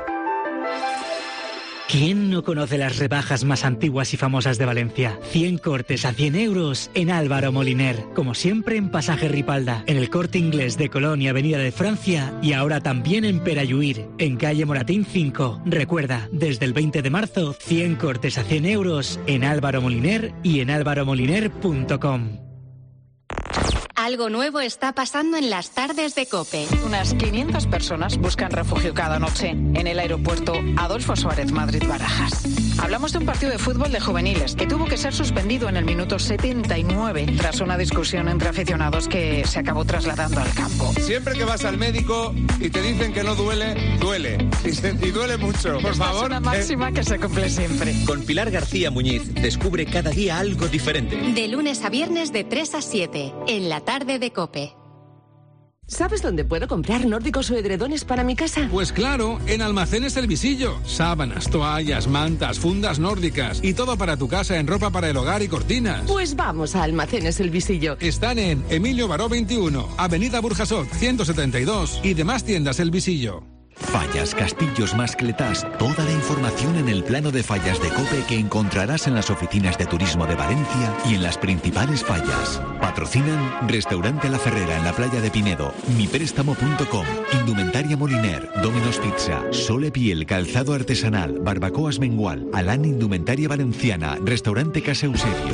¿Quién no conoce las rebajas más antiguas y famosas de Valencia? cien cortes a cien euros en Álvaro Moliner. Como siempre en Pasaje Ripalda, en el Corte Inglés de Colón y Avenida de Francia, y ahora también en Peralluir, en calle Moratín cinco. Recuerda, desde el veinte de marzo, cien cortes a cien euros en Álvaro Moliner y en álvaro moliner punto com. Algo nuevo está pasando en las tardes de COPE. Unas quinientas personas buscan refugio cada noche en el aeropuerto Adolfo Suárez Madrid-Barajas. Hablamos de un partido de fútbol de juveniles que tuvo que ser suspendido en el minuto setenta y nueve tras una discusión entre aficionados que se acabó trasladando al campo. Siempre que vas al médico y te dicen que no duele, duele. Y, se, y duele mucho. Por Esta favor. Es una máxima eh... que se cumple siempre. Con Pilar García Muñiz descubre cada día algo diferente. De lunes a viernes de tres a siete en la tarde de COPE. ¿Sabes dónde puedo comprar nórdicos o edredones para mi casa? Pues claro, en Almacenes El Visillo. Sábanas, toallas, mantas, fundas nórdicas y todo para tu casa en ropa para el hogar y cortinas. Pues vamos a Almacenes El Visillo. Están en Emilio Baró veintiuno, Avenida Burjasot ciento setenta y dos y demás tiendas El Visillo. Fallas, Castillos, Mascletas, toda la información en el plano de fallas de COPE que encontrarás en las oficinas de turismo de Valencia y en las principales fallas. Patrocinan Restaurante La Ferrera en la playa de Pinedo, mi préstamo punto com, Indumentaria Moliner, Domino's Pizza, Sole Piel, Calzado Artesanal, Barbacoas Mengual, Alan Indumentaria Valenciana, Restaurante Casa Eusebio.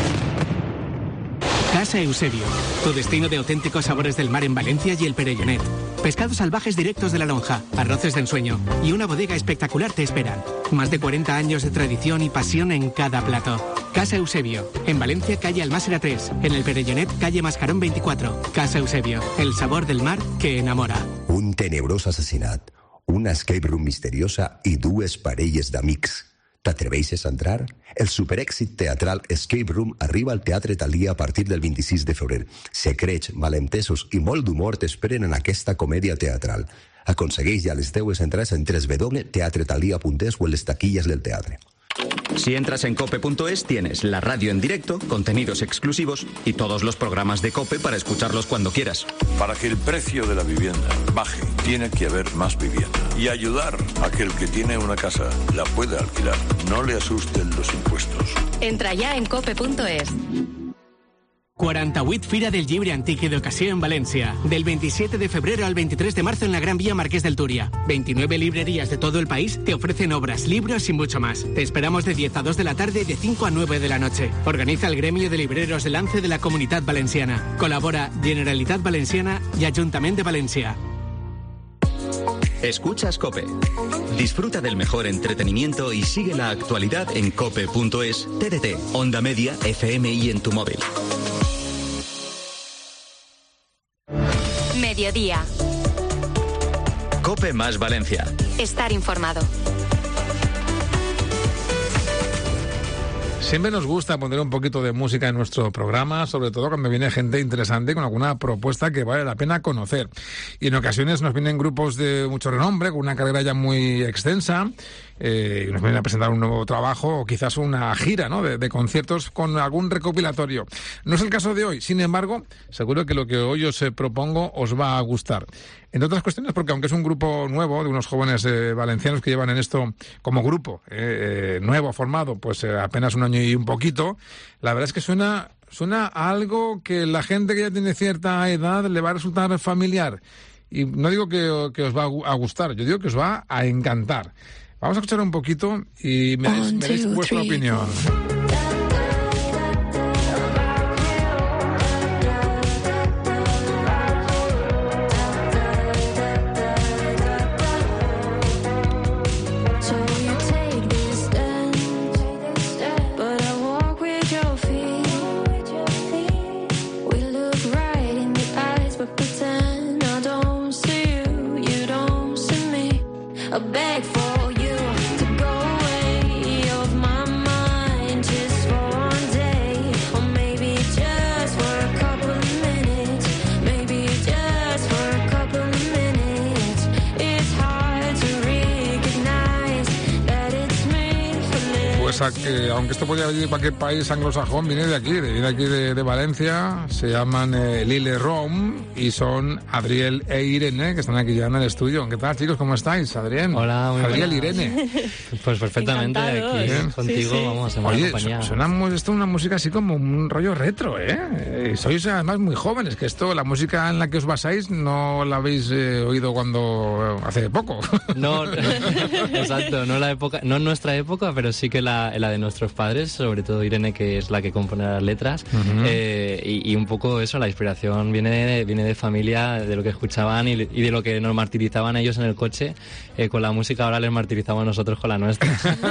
Casa Eusebio, tu destino de auténticos sabores del mar en Valencia y el Perellonet. Pescados salvajes directos de la lonja, arroces de ensueño y una bodega espectacular te esperan. Más de cuarenta años de tradición y pasión en cada plato. Casa Eusebio, en Valencia, calle Almásera tres, en el Perellonet, calle Mascarón veinticuatro. Casa Eusebio, el sabor del mar que enamora. Un tenebrós assassinat, una escape room misteriosa i dues parelles d'amics. T'atreveixes a entrar? El superèxit teatral Escape Room arriba al Teatre Thalia a partir del vint-i-sis de febrer. Secrets, malentesos i molt d'humor t'esperen en aquesta comèdia teatral. Aconsegueix ja les teues entrades en doble u doble u doble u punt teatre thalia punt es o en les taquillas del teatre. Si entras en cope punto es tienes la radio en directo, contenidos exclusivos y todos los programas de COPE para escucharlos cuando quieras. Para que el precio de la vivienda baje, tiene que haber más vivienda. Y ayudar a que el que tiene una casa la pueda alquilar. No le asusten los impuestos. Entra ya en cope punto es. quaranta-vuit Fira del Llibre Antic i d'Ocasió en Valencia. Del veintisiete de febrero al veintitrés de marzo en la Gran Vía Marqués del Turia. veintinueve librerías de todo el país te ofrecen obras, libros y mucho más. Te esperamos de diez a dos de la tarde y de cinco a nueve de la noche. Organiza el Gremio de Libreros de Lance de la Comunitat Valenciana. Colabora Generalitat Valenciana y Ayuntamiento de Valencia. Escuchas COPE. Disfruta del mejor entretenimiento y sigue la actualidad en cope punto es, T D T, Onda Media, F M y en tu móvil. Mediodía. COPE más Valencia. Estar informado. Siempre nos gusta poner un poquito de música en nuestro programa, sobre todo cuando viene gente interesante con alguna propuesta que vale la pena conocer. Y en ocasiones nos vienen grupos de mucho renombre, con una carrera ya muy extensa, eh, y nos vienen a presentar un nuevo trabajo o quizás una gira, ¿no?, de, de conciertos con algún recopilatorio. No es el caso de hoy, sin embargo, seguro que lo que hoy os eh, propongo os va a gustar. Entre otras cuestiones, porque aunque es un grupo nuevo, de unos jóvenes eh, valencianos que llevan en esto como grupo, eh, eh, nuevo, formado, pues eh, apenas un año y un poquito, la verdad es que suena, suena a algo que la gente que ya tiene cierta edad le va a resultar familiar. Y no digo que, que os va a gustar, yo digo que os va a encantar. Vamos a escuchar un poquito y me deis, me deis vuestra opinión. Que, aunque esto podría venir de cualquier país anglosajón, viene de aquí, viene de aquí de, de Valencia. Se llaman eh, Lille Rom y son Adriel e Irene, que están aquí ya en el estudio. ¿Qué tal, chicos? ¿Cómo estáis? Adrián. Hola, muy Adriel, buenas. Irene. Pues perfectamente aquí Bien. contigo, Sí, sí. vamos, en buena Oye, compañía. su- suena muy- esto una música así como un rollo retro, ¿eh? Eh, Sois además muy jóvenes, que esto, la música en la que os basáis, no la habéis eh, oído cuando hace poco. No, exacto, no la época, no nuestra época, pero sí que la, la de nuestros padres, sobre todo Irene, que es la que compone las letras. Ujú. eh, y, y un poco eso, la inspiración viene de, viene de familia, de lo que escuchaban y, y de lo que nos martirizaban ellos en el coche eh, con la música. Ahora les martirizamos nosotros con la nuestra.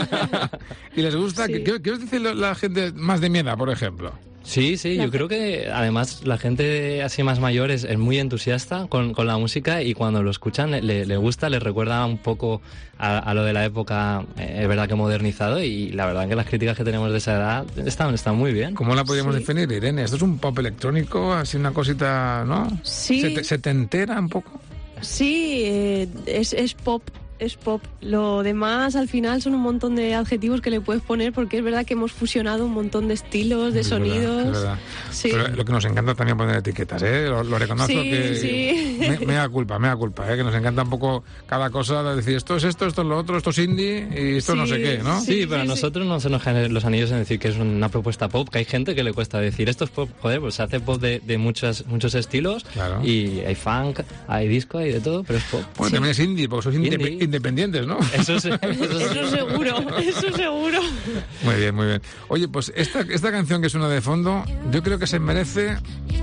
¿Y les gusta? Sí. ¿Qué, qué- qué os dice lo- la gente más de mi edad, por ejemplo? Sí, sí, yo creo que además la gente así más mayor es, es muy entusiasta con, con la música y cuando lo escuchan le, le gusta, les recuerda un poco a, a lo de la época, eh, es verdad que modernizado, y la verdad que las críticas que tenemos de esa edad están, están muy bien. ¿Cómo la podríamos Sí. definir, Irene? Esto es un pop electrónico, así una cosita, ¿no? Sí. ¿Se te, se te entera un poco? Sí, eh, es, es pop, es pop. Lo demás al final son un montón de adjetivos que le puedes poner porque es verdad que hemos fusionado un montón de estilos, de Es verdad, sonidos. es verdad. Sí. Pero lo que nos encanta también poner etiquetas, ¿eh? Lo, lo reconozco Sí, que... sí. Me, me da culpa, me da culpa, ¿eh? Que nos encanta un poco cada cosa, de decir esto es esto, esto es lo otro, esto es indie y esto no sé qué, ¿no? Sí, pero a nosotros no se nos caen los anillos en decir que es una propuesta pop, que hay gente que le cuesta decir esto es pop. Joder, pues se hace pop de, de muchos, muchos estilos. Claro. Y hay funk, hay disco, hay de todo, pero es pop. Bueno, también es indie, porque sois inde- Indie. independientes, ¿no? Eso es, eso Eso seguro, eso seguro. Muy bien, muy bien. Oye, pues esta, esta canción que suena de fondo, yo creo que se merece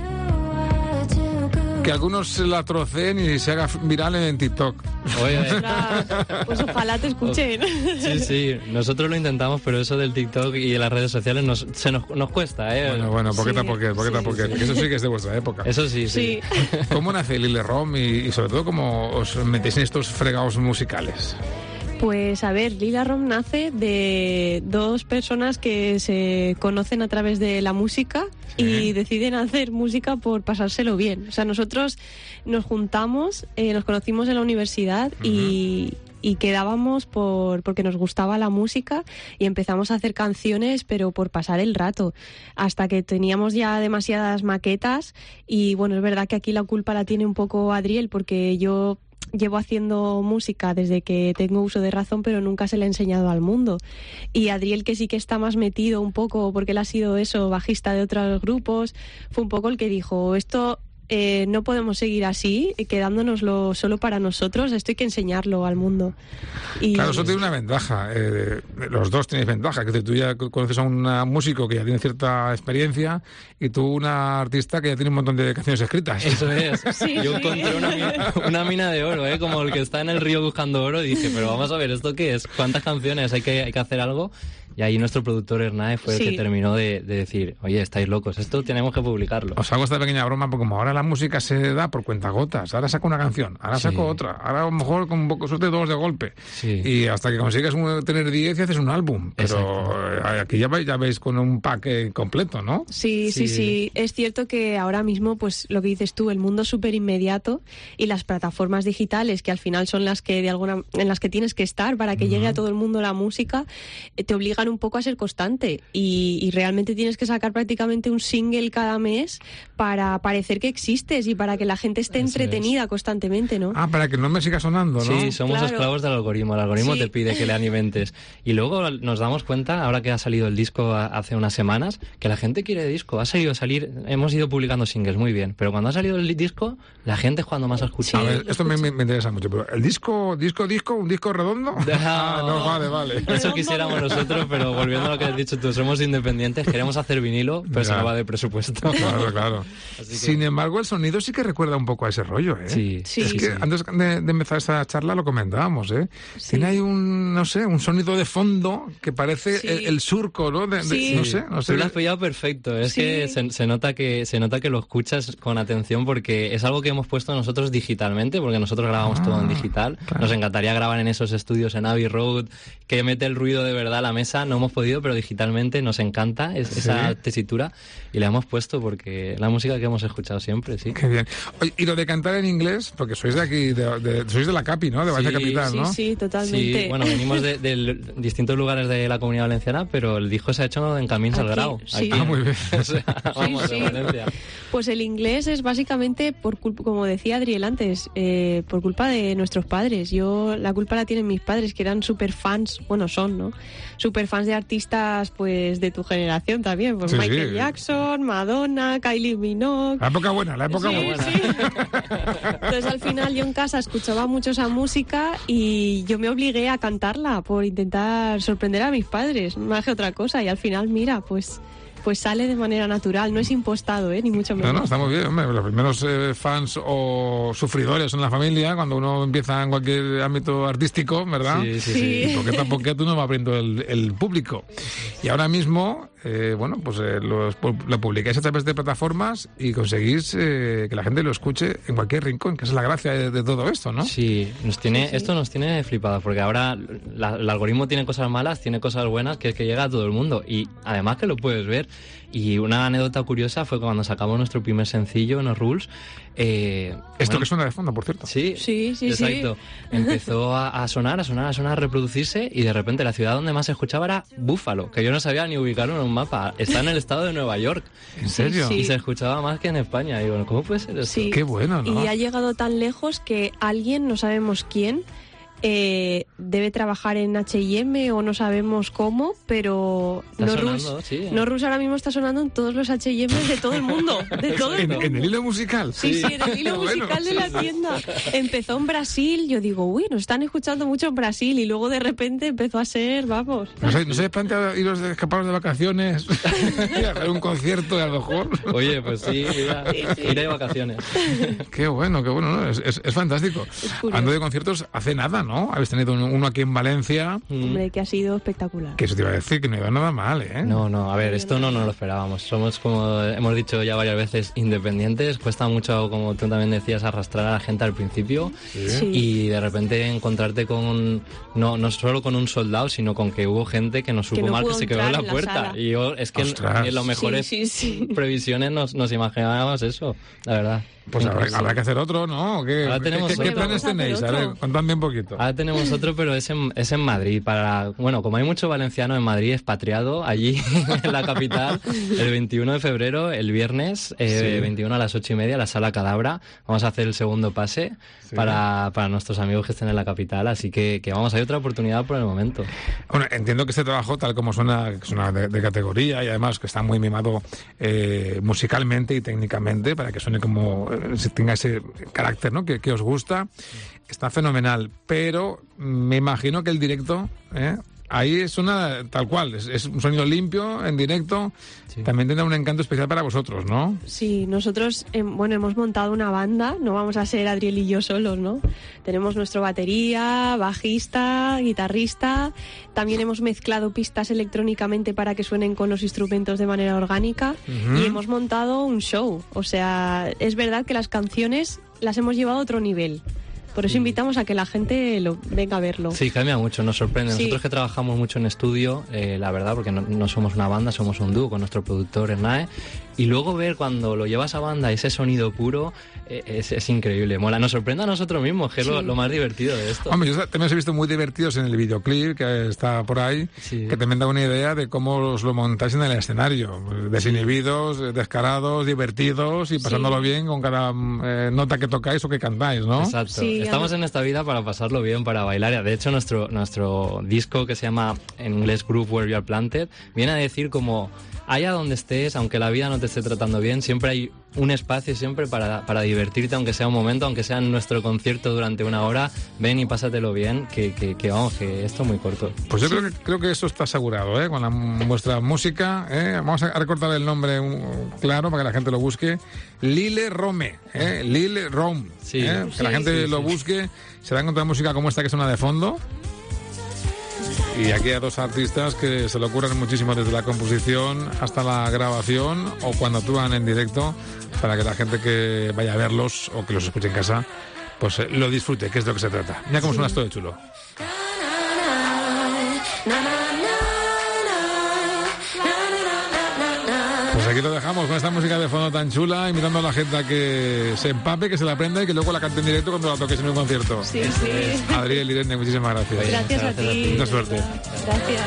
que algunos se la troceen y se haga viral en TikTok. Oye, Pues ojalá te escuchen. sí, sí, nosotros lo intentamos, pero eso del TikTok y de las redes sociales nos, se nos, nos cuesta, ¿eh? Bueno, bueno, poqueta Sí, porque, poqueta sí, porque, sí. que eso sí que es de vuestra época. Eso sí, sí. ¿Cómo nace Lille Rom y, y sobre todo cómo os metéis en estos fregados musicales? Pues a ver, Lila Rom nace de dos personas que se conocen a través de la música y deciden hacer música por pasárselo bien. O sea, nosotros nos juntamos, eh, nos conocimos en la universidad y, y quedábamos por porque nos gustaba la música y empezamos a hacer canciones, pero por pasar el rato, hasta que teníamos ya demasiadas maquetas y bueno, es verdad que aquí la culpa la tiene un poco Adriel porque yo llevo haciendo música desde que tengo uso de razón, pero nunca se le he enseñado al mundo. Y Adriel, que sí que está más metido un poco, porque él ha sido eso, bajista de otros grupos, fue un poco el que dijo, esto eh, no podemos seguir así, quedándonoslo solo para nosotros, esto hay que enseñarlo al mundo. Y Claro, eso tiene una ventaja. eh, los dos tenéis ventaja. Que tú ya conoces a un músico que ya tiene cierta experiencia y tú una artista que ya tiene un montón de canciones escritas. Eso es. Yo encontré una mina, una mina de oro, ¿eh? Como el que está en el río buscando oro. Y dije, pero vamos a ver, ¿esto qué es? ¿Cuántas canciones? Hay que, hay que hacer algo. Y ahí nuestro productor Hernáez fue Sí. el que terminó de, de decir, oye, estáis locos, esto tenemos que publicarlo. Os hago esta pequeña broma porque como ahora la música se da por cuentagotas, ahora saco una canción, ahora Sí. saco otra, ahora a lo mejor con un poco de suerte dos de golpe. Sí. Y hasta que consigues un- tener diez y haces un álbum. Pero eh, aquí ya veis, ya veis con un pack eh, completo, ¿no? Sí, sí, Sí. sí. Es cierto que ahora mismo, pues lo que dices tú, el mundo es súper inmediato y las plataformas digitales, que al final son las que de alguna, en las que tienes que estar para que llegue a todo el mundo la música, eh, te obligan un poco a ser constante y, y realmente tienes que sacar prácticamente un single cada mes para parecer que existes y para que la gente esté entretenida constantemente, ¿no? Ah, para que no me siga sonando, ¿no? Sí, somos Claro. esclavos del algoritmo. El algoritmo Sí. te pide que le alimentes. Y luego nos damos cuenta, ahora que ha salido el disco a- hace unas semanas, que la gente quiere disco. Ha salido a salir, hemos ido publicando singles muy bien, pero cuando ha salido el disco, la gente es cuando más ha escuchado. A ver, esto me, me- me interesa mucho, pero ¿el disco, disco, disco, un disco redondo? Ah, no, vale, vale. Eso quisiéramos nosotros, pero volviendo a lo que has dicho tú, somos independientes, queremos hacer vinilo, pero se Ya. nos va de presupuesto. Claro, claro. Así que- Sin embargo, el sonido sí que recuerda un poco a ese rollo, ¿eh? Sí, Sí. Es sí, que sí. antes de, de empezar esta charla lo comentábamos, ¿eh? Tiene ahí un, no sé, un sonido de fondo que parece Sí. el, el surco, ¿no? De- de- Sí. No sé, no sé. Tú lo has pillado perfecto. Es Sí. que se, se nota que se nota que lo escuchas con atención porque es algo que hemos puesto nosotros digitalmente, porque nosotros grabamos todo en digital. Nos encantaría grabar en esos estudios en Abbey Road, que mete el ruido de verdad a la mesa. No hemos podido, pero digitalmente nos encanta es- esa tesitura y la hemos puesto porque la música que hemos escuchado siempre, sí. Qué bien. Oye, y lo de cantar en inglés, porque sois de aquí, de, de- sois de la Capi, ¿no? De Valencia Sí, Capital, Sí, ¿no? sí, totalmente. Sí, bueno, venimos de, de l- distintos lugares de la Comunidad Valenciana, pero el disco se ha hecho en Camins al Aquí, Grau. sí. Ah, muy bien. O sea, vamos, sí. de Valencia. Pues el inglés es básicamente, por culpa, como decía Adriel antes, eh, por culpa de nuestros padres. Yo la culpa la tienen mis padres, que eran súper fans, bueno, son, ¿no? Súper fans de artistas, pues, de tu generación también. Pues Sí, Michael sí. Jackson, Madonna, Kylie Minogue. La época buena, la época Sí, buena. sí. Entonces al final yo en casa escuchaba mucho esa música y yo me obligué a cantarla por intentar sorprender a mis padres, más que otra cosa. Y al final, mira, pues, pues sale de manera natural, no es impostado, ¿eh? Ni mucho menos. No, no, está muy bien, hombre. Los primeros eh, fans o sufridores en la familia, cuando uno empieza en cualquier ámbito artístico, ¿verdad? Sí, sí, Sí. Y poquito a poquito uno va abriendo el, el público. Y ahora mismo, eh, bueno, pues eh, los- lo publicáis a través de plataformas y conseguís eh, que la gente lo escuche en cualquier rincón, que esa es la gracia de, de todo esto, ¿no? Sí, nos tiene, Sí, sí. esto nos tiene flipados, porque ahora la- el algoritmo tiene cosas malas, tiene cosas buenas, que es que llega a todo el mundo. Y además que lo puedes ver. Y una anécdota curiosa fue cuando sacamos nuestro primer sencillo, No Rules. Eh, Esto bueno, que suena de fondo, por cierto. Sí, Sí, sí, sí. exacto. Empezó a, a sonar, a sonar, a sonar, a reproducirse y de repente la ciudad donde más se escuchaba era Búfalo, que yo no sabía ni ubicarlo en un mapa. Está en el estado de Nueva York. ¿En serio? Sí. Y se escuchaba más que en España. Y digo, ¿cómo puede ser eso? Sí. Qué bueno, ¿no? Y ha llegado tan lejos que alguien, no sabemos quién, eh, debe trabajar en H y M o no sabemos cómo, pero Está No sonando, Rules, sí. No Rules ahora mismo está sonando en todos los H y M de todo el mundo, de todo el ¿En, mundo. en el hilo musical? Sí, sí, en el hilo Bueno, musical de sí, la sí. tienda. Empezó en Brasil, yo digo, uy, nos están escuchando mucho en Brasil y luego de repente empezó a ser, vamos. ¿No se, ¿No se plantea iros de escaparos de vacaciones y hacer un concierto a lo mejor? Oye, pues sí, mira, iré de vacaciones. Qué bueno, qué bueno, ¿no? Es, es, es fantástico. curioso. Hablando de conciertos, hace nada, ¿no? Habéis tenido un- uno aquí en Valencia, Hombre, que ha sido espectacular. que eso te iba a decir, que no iba nada mal, ¿eh? No, no, a ver, esto no nos lo esperábamos. Somos, como hemos dicho ya varias veces, independientes. Cuesta mucho, como tú también decías, arrastrar a la gente al principio. Sí. Y de repente encontrarte con, no, no solo con un soldado, sino con que hubo gente que nos Que supo no mal, que pudo se quedó en entrar la en la puerta. sala. Y yo, es que Ostras. en las mejores Sí, sí, sí. previsiones nos, nos imaginábamos eso, la verdad. Pues habrá, Incluso- habrá que hacer otro, ¿no? ¿O qué, Ahora ¿Qué- tenemos ¿Qué, qué otro. planes Vamos a hacer tenéis? A ver, otro. contadme un poquito. Ahora tenemos otro, pero es en, es en Madrid. Para, bueno, como hay mucho valenciano en Madrid expatriado, allí en la capital, el veintiuno de febrero, el viernes, eh, Sí. veintiuno a las ocho y media, la Sala Cadabra, vamos a hacer el segundo pase Sí. para, para nuestros amigos que estén en la capital. Así que, que vamos, hay otra oportunidad por el momento. Bueno, entiendo que este trabajo, tal como suena, que suena de, de categoría y además que está muy mimado eh, musicalmente y técnicamente para que suene como, eh, se tenga ese carácter, ¿no? Que, que os gusta, está fenomenal. Pero me imagino que el directo, ¿eh? ahí suena tal cual, es, es un sonido limpio, en directo, sí. También tendrá un encanto especial para vosotros, ¿no? Sí, nosotros, eh, bueno, hemos montado una banda, no vamos a ser Adriel y yo solos, ¿no? Tenemos nuestro batería, bajista, guitarrista, también hemos mezclado pistas electrónicamente para que suenen con los instrumentos de manera orgánica, uh-huh. Y hemos montado un show, o sea, es verdad que las canciones las hemos llevado a otro nivel. Por eso invitamos a que la gente lo venga a verlo. Sí, cambia mucho, nos sorprende. Sí. Nosotros que trabajamos mucho en estudio, eh, la verdad, porque no, no somos una banda, somos un dúo con nuestro productor Ernae, y luego ver cuando lo llevas a banda ese sonido puro eh, es, es increíble. Mola, nos sorprende a nosotros mismos, que es sí. lo, lo más divertido de esto. Hombre, yo también os he visto muy divertidos en el videoclip que está por ahí, sí. Que también da una idea de cómo os lo montáis en el escenario. Desinhibidos, sí. Descarados, divertidos y pasándolo sí. bien con cada eh, nota que tocáis o que cantáis, ¿no? Exacto. Sí, estamos en esta vida para pasarlo bien, para bailar. De hecho, nuestro, nuestro disco, que se llama en inglés Groove Where You Are Planted, viene a decir como allá donde estés, aunque la vida no te esté tratando bien, siempre hay un espacio siempre para, para divertirte, aunque sea un momento, aunque sea en nuestro concierto durante una hora, ven y pásatelo bien, que, que, que vamos, que esto es muy corto. Pues yo sí. creo, que, creo que eso está asegurado, ¿eh? Con la, vuestra música, ¿eh? Vamos a recortar el nombre um, claro para que la gente lo busque. Lille Rome, ¿eh? Lille Rome, sí. ¿eh? Que sí, la gente sí, lo sí. busque, se va a encontrar música como esta que suena de fondo. Y aquí hay dos artistas que se lo ocurren muchísimo desde la composición hasta la grabación o cuando actúan en directo, para que la gente que vaya a verlos o que los escuche en casa pues eh, lo disfrute, que es de lo que se trata. Mira cómo sí. suena esto de chulo. Pues aquí lo dejamos con esta música de fondo tan chula, invitando a la gente a que se empape, que se la aprenda y que luego la cante en directo cuando la toques en un concierto. Sí, sí. Adriel, Irene, muchísimas gracias. Gracias, gracias a ti. Mucha suerte. Gracias.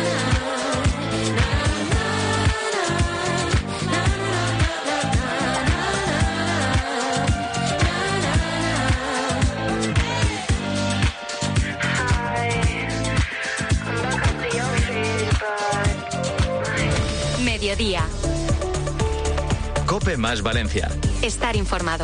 Mediodía. COPE más Valencia. Estar informado.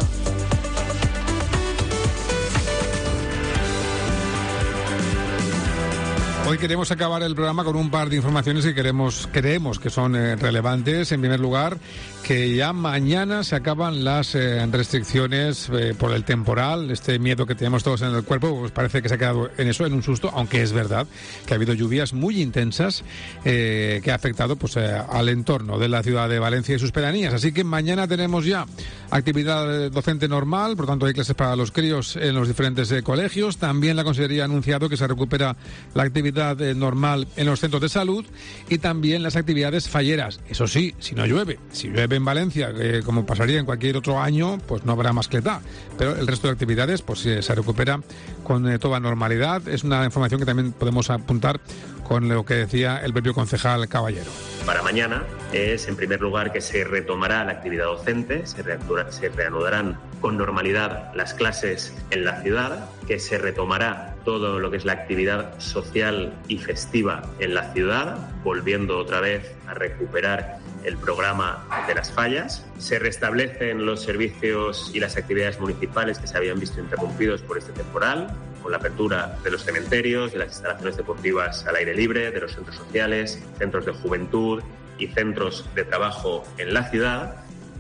Hoy queremos acabar el programa con un par de informaciones que queremos, creemos que son eh, relevantes. En primer lugar, que ya mañana se acaban las eh, restricciones eh, por el temporal. Este miedo que tenemos todos en el cuerpo, pues parece que se ha quedado en eso, en un susto, aunque es verdad que ha habido lluvias muy intensas eh, que ha afectado pues eh, al entorno de la ciudad de Valencia y sus pedanías. Así que mañana tenemos ya actividad docente normal, por tanto hay clases para los críos en los diferentes eh, colegios. También la Consellería ha anunciado que se recupera la actividad normal en los centros de salud y también las actividades falleras. Eso sí, si no llueve. Si llueve en Valencia, eh, como pasaría en cualquier otro año, pues no habrá mascletá. Pero el resto de actividades pues eh, se recupera con eh, toda normalidad. Es una información que también podemos apuntar con lo que decía el propio concejal Caballero. Para mañana es, en primer lugar, que se retomará la actividad docente, se, se reanudarán con normalidad las clases en la ciudad, que se retomará todo lo que es la actividad social y festiva en la ciudad, volviendo otra vez a recuperar el programa de las fallas. Se restablecen los servicios y las actividades municipales que se habían visto interrumpidos por este temporal, con la apertura de los cementerios, de las instalaciones deportivas al aire libre, de los centros sociales, centros de juventud y centros de trabajo en la ciudad.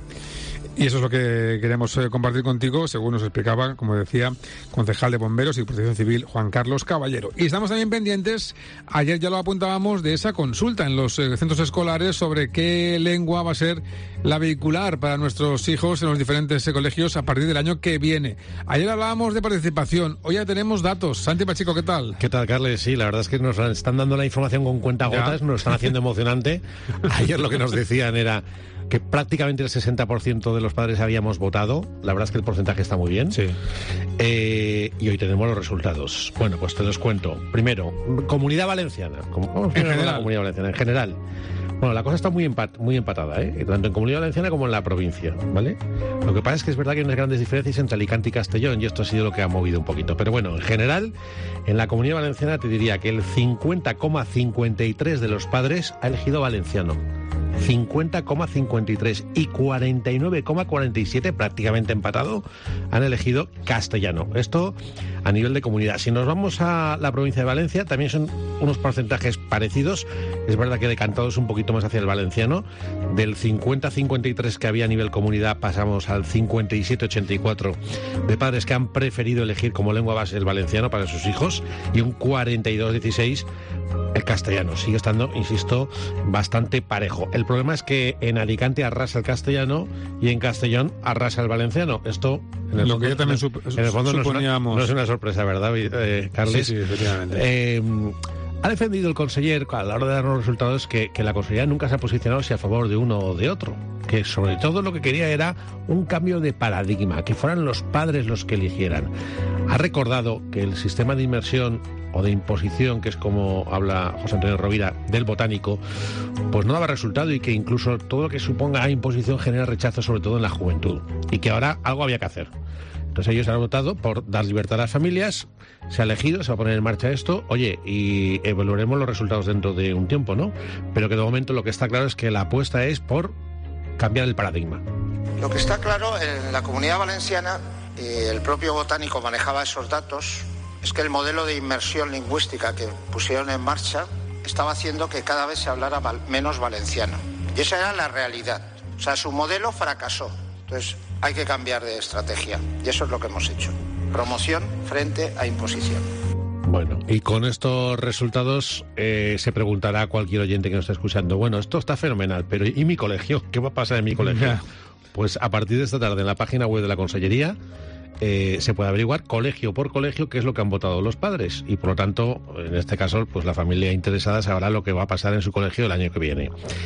Y eso es lo que queremos eh, compartir contigo, según nos explicaba, como decía, concejal de Bomberos y Protección Civil, Juan Carlos Caballero. Y estamos también pendientes, ayer ya lo apuntábamos, de esa consulta en los eh, centros escolares sobre qué lengua va a ser la vehicular para nuestros hijos en los diferentes eh, colegios a partir del año que viene. Ayer hablábamos de participación, hoy ya tenemos datos. Santi Pacheco, ¿qué tal? ¿Qué tal, Carles? Sí, la verdad es que nos están dando la información con cuentagotas, nos lo están haciendo emocionante. Ayer lo que nos decían era que prácticamente el sesenta por ciento de los padres habíamos votado. La verdad es que el porcentaje está muy bien. Sí. Eh, y hoy tenemos los resultados. Bueno, pues te los cuento. Primero, Comunidad Valenciana. Vamos en general. La Comunidad Valenciana, en general. Bueno, la cosa está muy, empat muy empatada, ¿eh? Tanto en Comunidad Valenciana como en la provincia, ¿vale? Lo que pasa es que es verdad que hay unas grandes diferencias entre Alicante y Castellón, y esto ha sido lo que ha movido un poquito. Pero bueno, en general, en la Comunidad Valenciana te diría que el cincuenta coma cincuenta y tres de los padres ha elegido valenciano. cincuenta coma cincuenta y tres y cuarenta y nueve coma cuarenta y siete, prácticamente empatado, han elegido castellano. Esto a nivel de comunidad. Si nos vamos a la provincia de Valencia, también son unos porcentajes parecidos. Es verdad que decantados un poquito más hacia el valenciano. Del cincuenta a cincuenta y tres que había a nivel comunidad pasamos al cincuenta y siete a ochenta y cuatro de padres que han preferido elegir como lengua base el valenciano para sus hijos, y un cuarenta y dos a dieciséis el castellano. Sigue estando, insisto, bastante parejo. El problema es que en Alicante arrasa el castellano y en Castellón arrasa el valenciano. Esto, en el Lo fondo, que ya también en sup- el fondo no es, una, suponíamos. no es una sorpresa, ¿verdad, eh, Carles? Sí, sí, efectivamente. Eh, ha defendido el conseller, a la hora de dar los resultados, que, que la consellería nunca se ha posicionado si a favor de uno o de otro. Que sobre todo lo que quería era un cambio de paradigma, que fueran los padres los que eligieran. Ha recordado que el sistema de inmersión o de imposición, que es como habla José Antonio Rovira, del botánico, pues no daba resultado, y que incluso todo lo que suponga imposición genera rechazo, sobre todo en la juventud, y que ahora algo había que hacer. Entonces ellos han votado por dar libertad a las familias, se ha elegido, se va a poner en marcha esto, oye, y evaluaremos los resultados dentro de un tiempo, ¿no? Pero que de momento lo que está claro es que la apuesta es por cambiar el paradigma. Lo que está claro en la Comunidad Valenciana, y el propio botánico manejaba esos datos, es que el modelo de inmersión lingüística que pusieron en marcha estaba haciendo que cada vez se hablara val- menos valenciano. Y esa era la realidad. O sea, su modelo fracasó. Entonces, hay que cambiar de estrategia. Y eso es lo que hemos hecho. Promoción frente a imposición. Bueno, y con estos resultados eh, se preguntará cualquier oyente que nos esté escuchando, bueno, esto está fenomenal, pero ¿y mi colegio? ¿Qué va a pasar en mi colegio? Ya. Pues a partir de esta tarde en la página web de la Consellería eh, se puede averiguar colegio por colegio qué es lo que han votado los padres, y por lo tanto, en este caso, pues la familia interesada sabrá lo que va a pasar en su colegio el año que viene.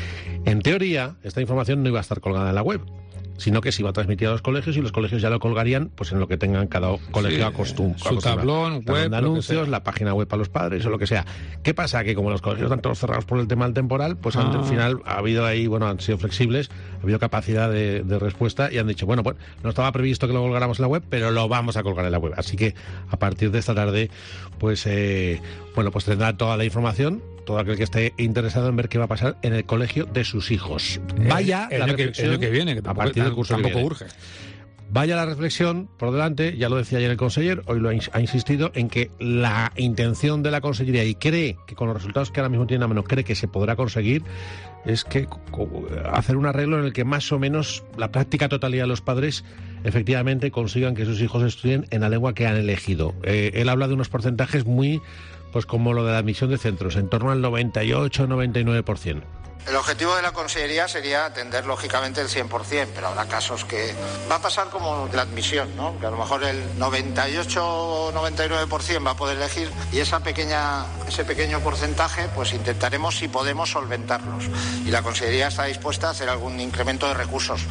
En teoría, esta información no iba a estar colgada en la web, sino que se iba a transmitir a los colegios, y los colegios ya lo colgarían pues en lo que tengan cada colegio Sí, acostum- su tablón, tablón web, de lo que anuncios, sea. la página web para los padres o lo que sea. ¿Qué pasa? Que como los colegios están todos cerrados por el tema del temporal, pues Ah. al final ha habido ahí, bueno, han sido flexibles, ha habido capacidad de, de respuesta, y han dicho, bueno, pues no estaba previsto que lo colgáramos en la web, pero lo vamos a colgar en la web. Así que a partir de esta tarde, pues eh, bueno, pues tendrá toda la información, todo aquel que esté interesado en ver qué va a pasar en el colegio de sus hijos. Vaya el la año que- reflexión el año que viene, que a tampoco- partir del curso que tampoco viene. urge. Vaya la reflexión por delante, ya lo decía ayer el conseller, hoy lo ha, ins- ha insistido en que la intención de la consellería, y cree que con los resultados que ahora mismo tiene a mano, cree que se podrá conseguir, es que co- hacer un arreglo en el que más o menos la práctica totalidad de los padres efectivamente consigan que sus hijos estudien en la lengua que han elegido. Eh, él habla de unos porcentajes muy, pues como lo de la admisión de centros, en torno al noventa y ocho noventa y nueve por ciento. El objetivo de la Consellería sería atender lógicamente el cien por ciento, pero habrá casos que va a pasar como la admisión, ¿no? Que a lo mejor el noventa y ocho o noventa y nueve por ciento va a poder elegir, y esa pequeña, ese pequeño porcentaje pues intentaremos, si podemos, solventarlos. Y la Consellería está dispuesta a hacer algún incremento de recursos.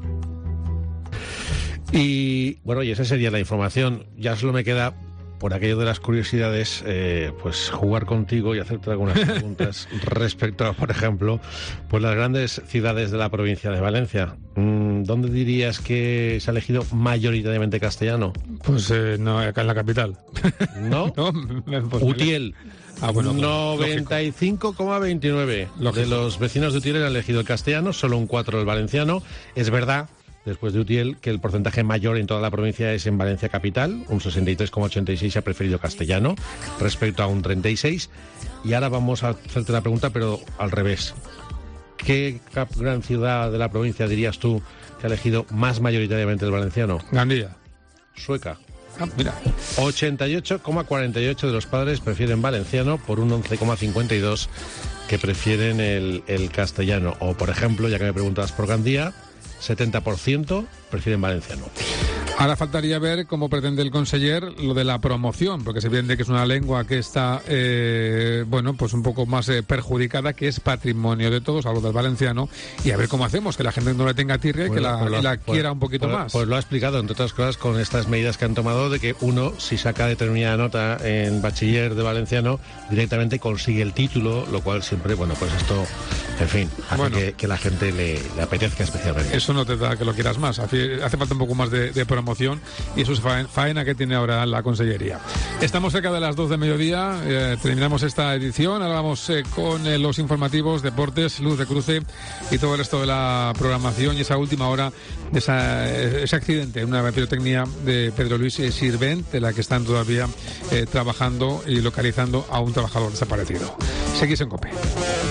Y bueno, y esa sería la información. Ya solo me queda, por aquello de las curiosidades, eh, pues jugar contigo y hacerte algunas preguntas respecto a, por ejemplo, pues las grandes ciudades de la provincia de Valencia. Mm, ¿Dónde dirías que se ha elegido mayoritariamente castellano? Pues eh, no, acá en la capital. ¿No? no me- pues me- Utiel. Ah, bueno, noventa y cinco coma veintinueve de los vecinos de Utiel han elegido el castellano, solo un cuatro el valenciano. Es verdad, después de Utiel, que el porcentaje mayor en toda la provincia es en Valencia capital, un sesenta y tres coma ochenta y seis ha preferido castellano respecto a un treinta y seis. Y ahora vamos a hacerte la pregunta, pero al revés. ¿Qué cap- gran ciudad de la provincia dirías tú que ha elegido más mayoritariamente el valenciano? Gandía. Sueca. Ah, mira. ochenta y ocho coma cuarenta y ocho de los padres prefieren valenciano, por un once coma cincuenta y dos que prefieren el, el castellano. O, por ejemplo, ya que me preguntas por Gandía, setenta por ciento prefieren valenciano. Ahora faltaría ver cómo pretende el conseller lo de la promoción, porque se entiende que es una lengua que está, eh, bueno, pues un poco más eh, perjudicada, que es patrimonio de todos, hablo del valenciano, y a ver cómo hacemos, que la gente no le tenga tirria y que la, Pues lo- y la pues- quiera un poquito pues- más. Pues lo ha explicado, entre otras cosas, con estas medidas que han tomado de que uno, si saca determinada nota en bachiller de valenciano, directamente consigue el título, lo cual siempre, bueno, pues esto, en fin, hace Bueno. que, que la gente le, le apetezca especialmente. Eso no te da que lo quieras más, hace, hace falta un poco más de, de promoción. promoción y eso es faena que tiene ahora la Consellería. Estamos cerca de las dos de mediodía, eh, terminamos esta edición, ahora vamos eh, con eh, los informativos, deportes, luz de cruce y todo el resto de la programación y esa última hora de esa, ese accidente, una pirotecnia de Pedro Luis Sirvent, de la que están todavía eh, trabajando y localizando a un trabajador desaparecido. Seguís en COPE.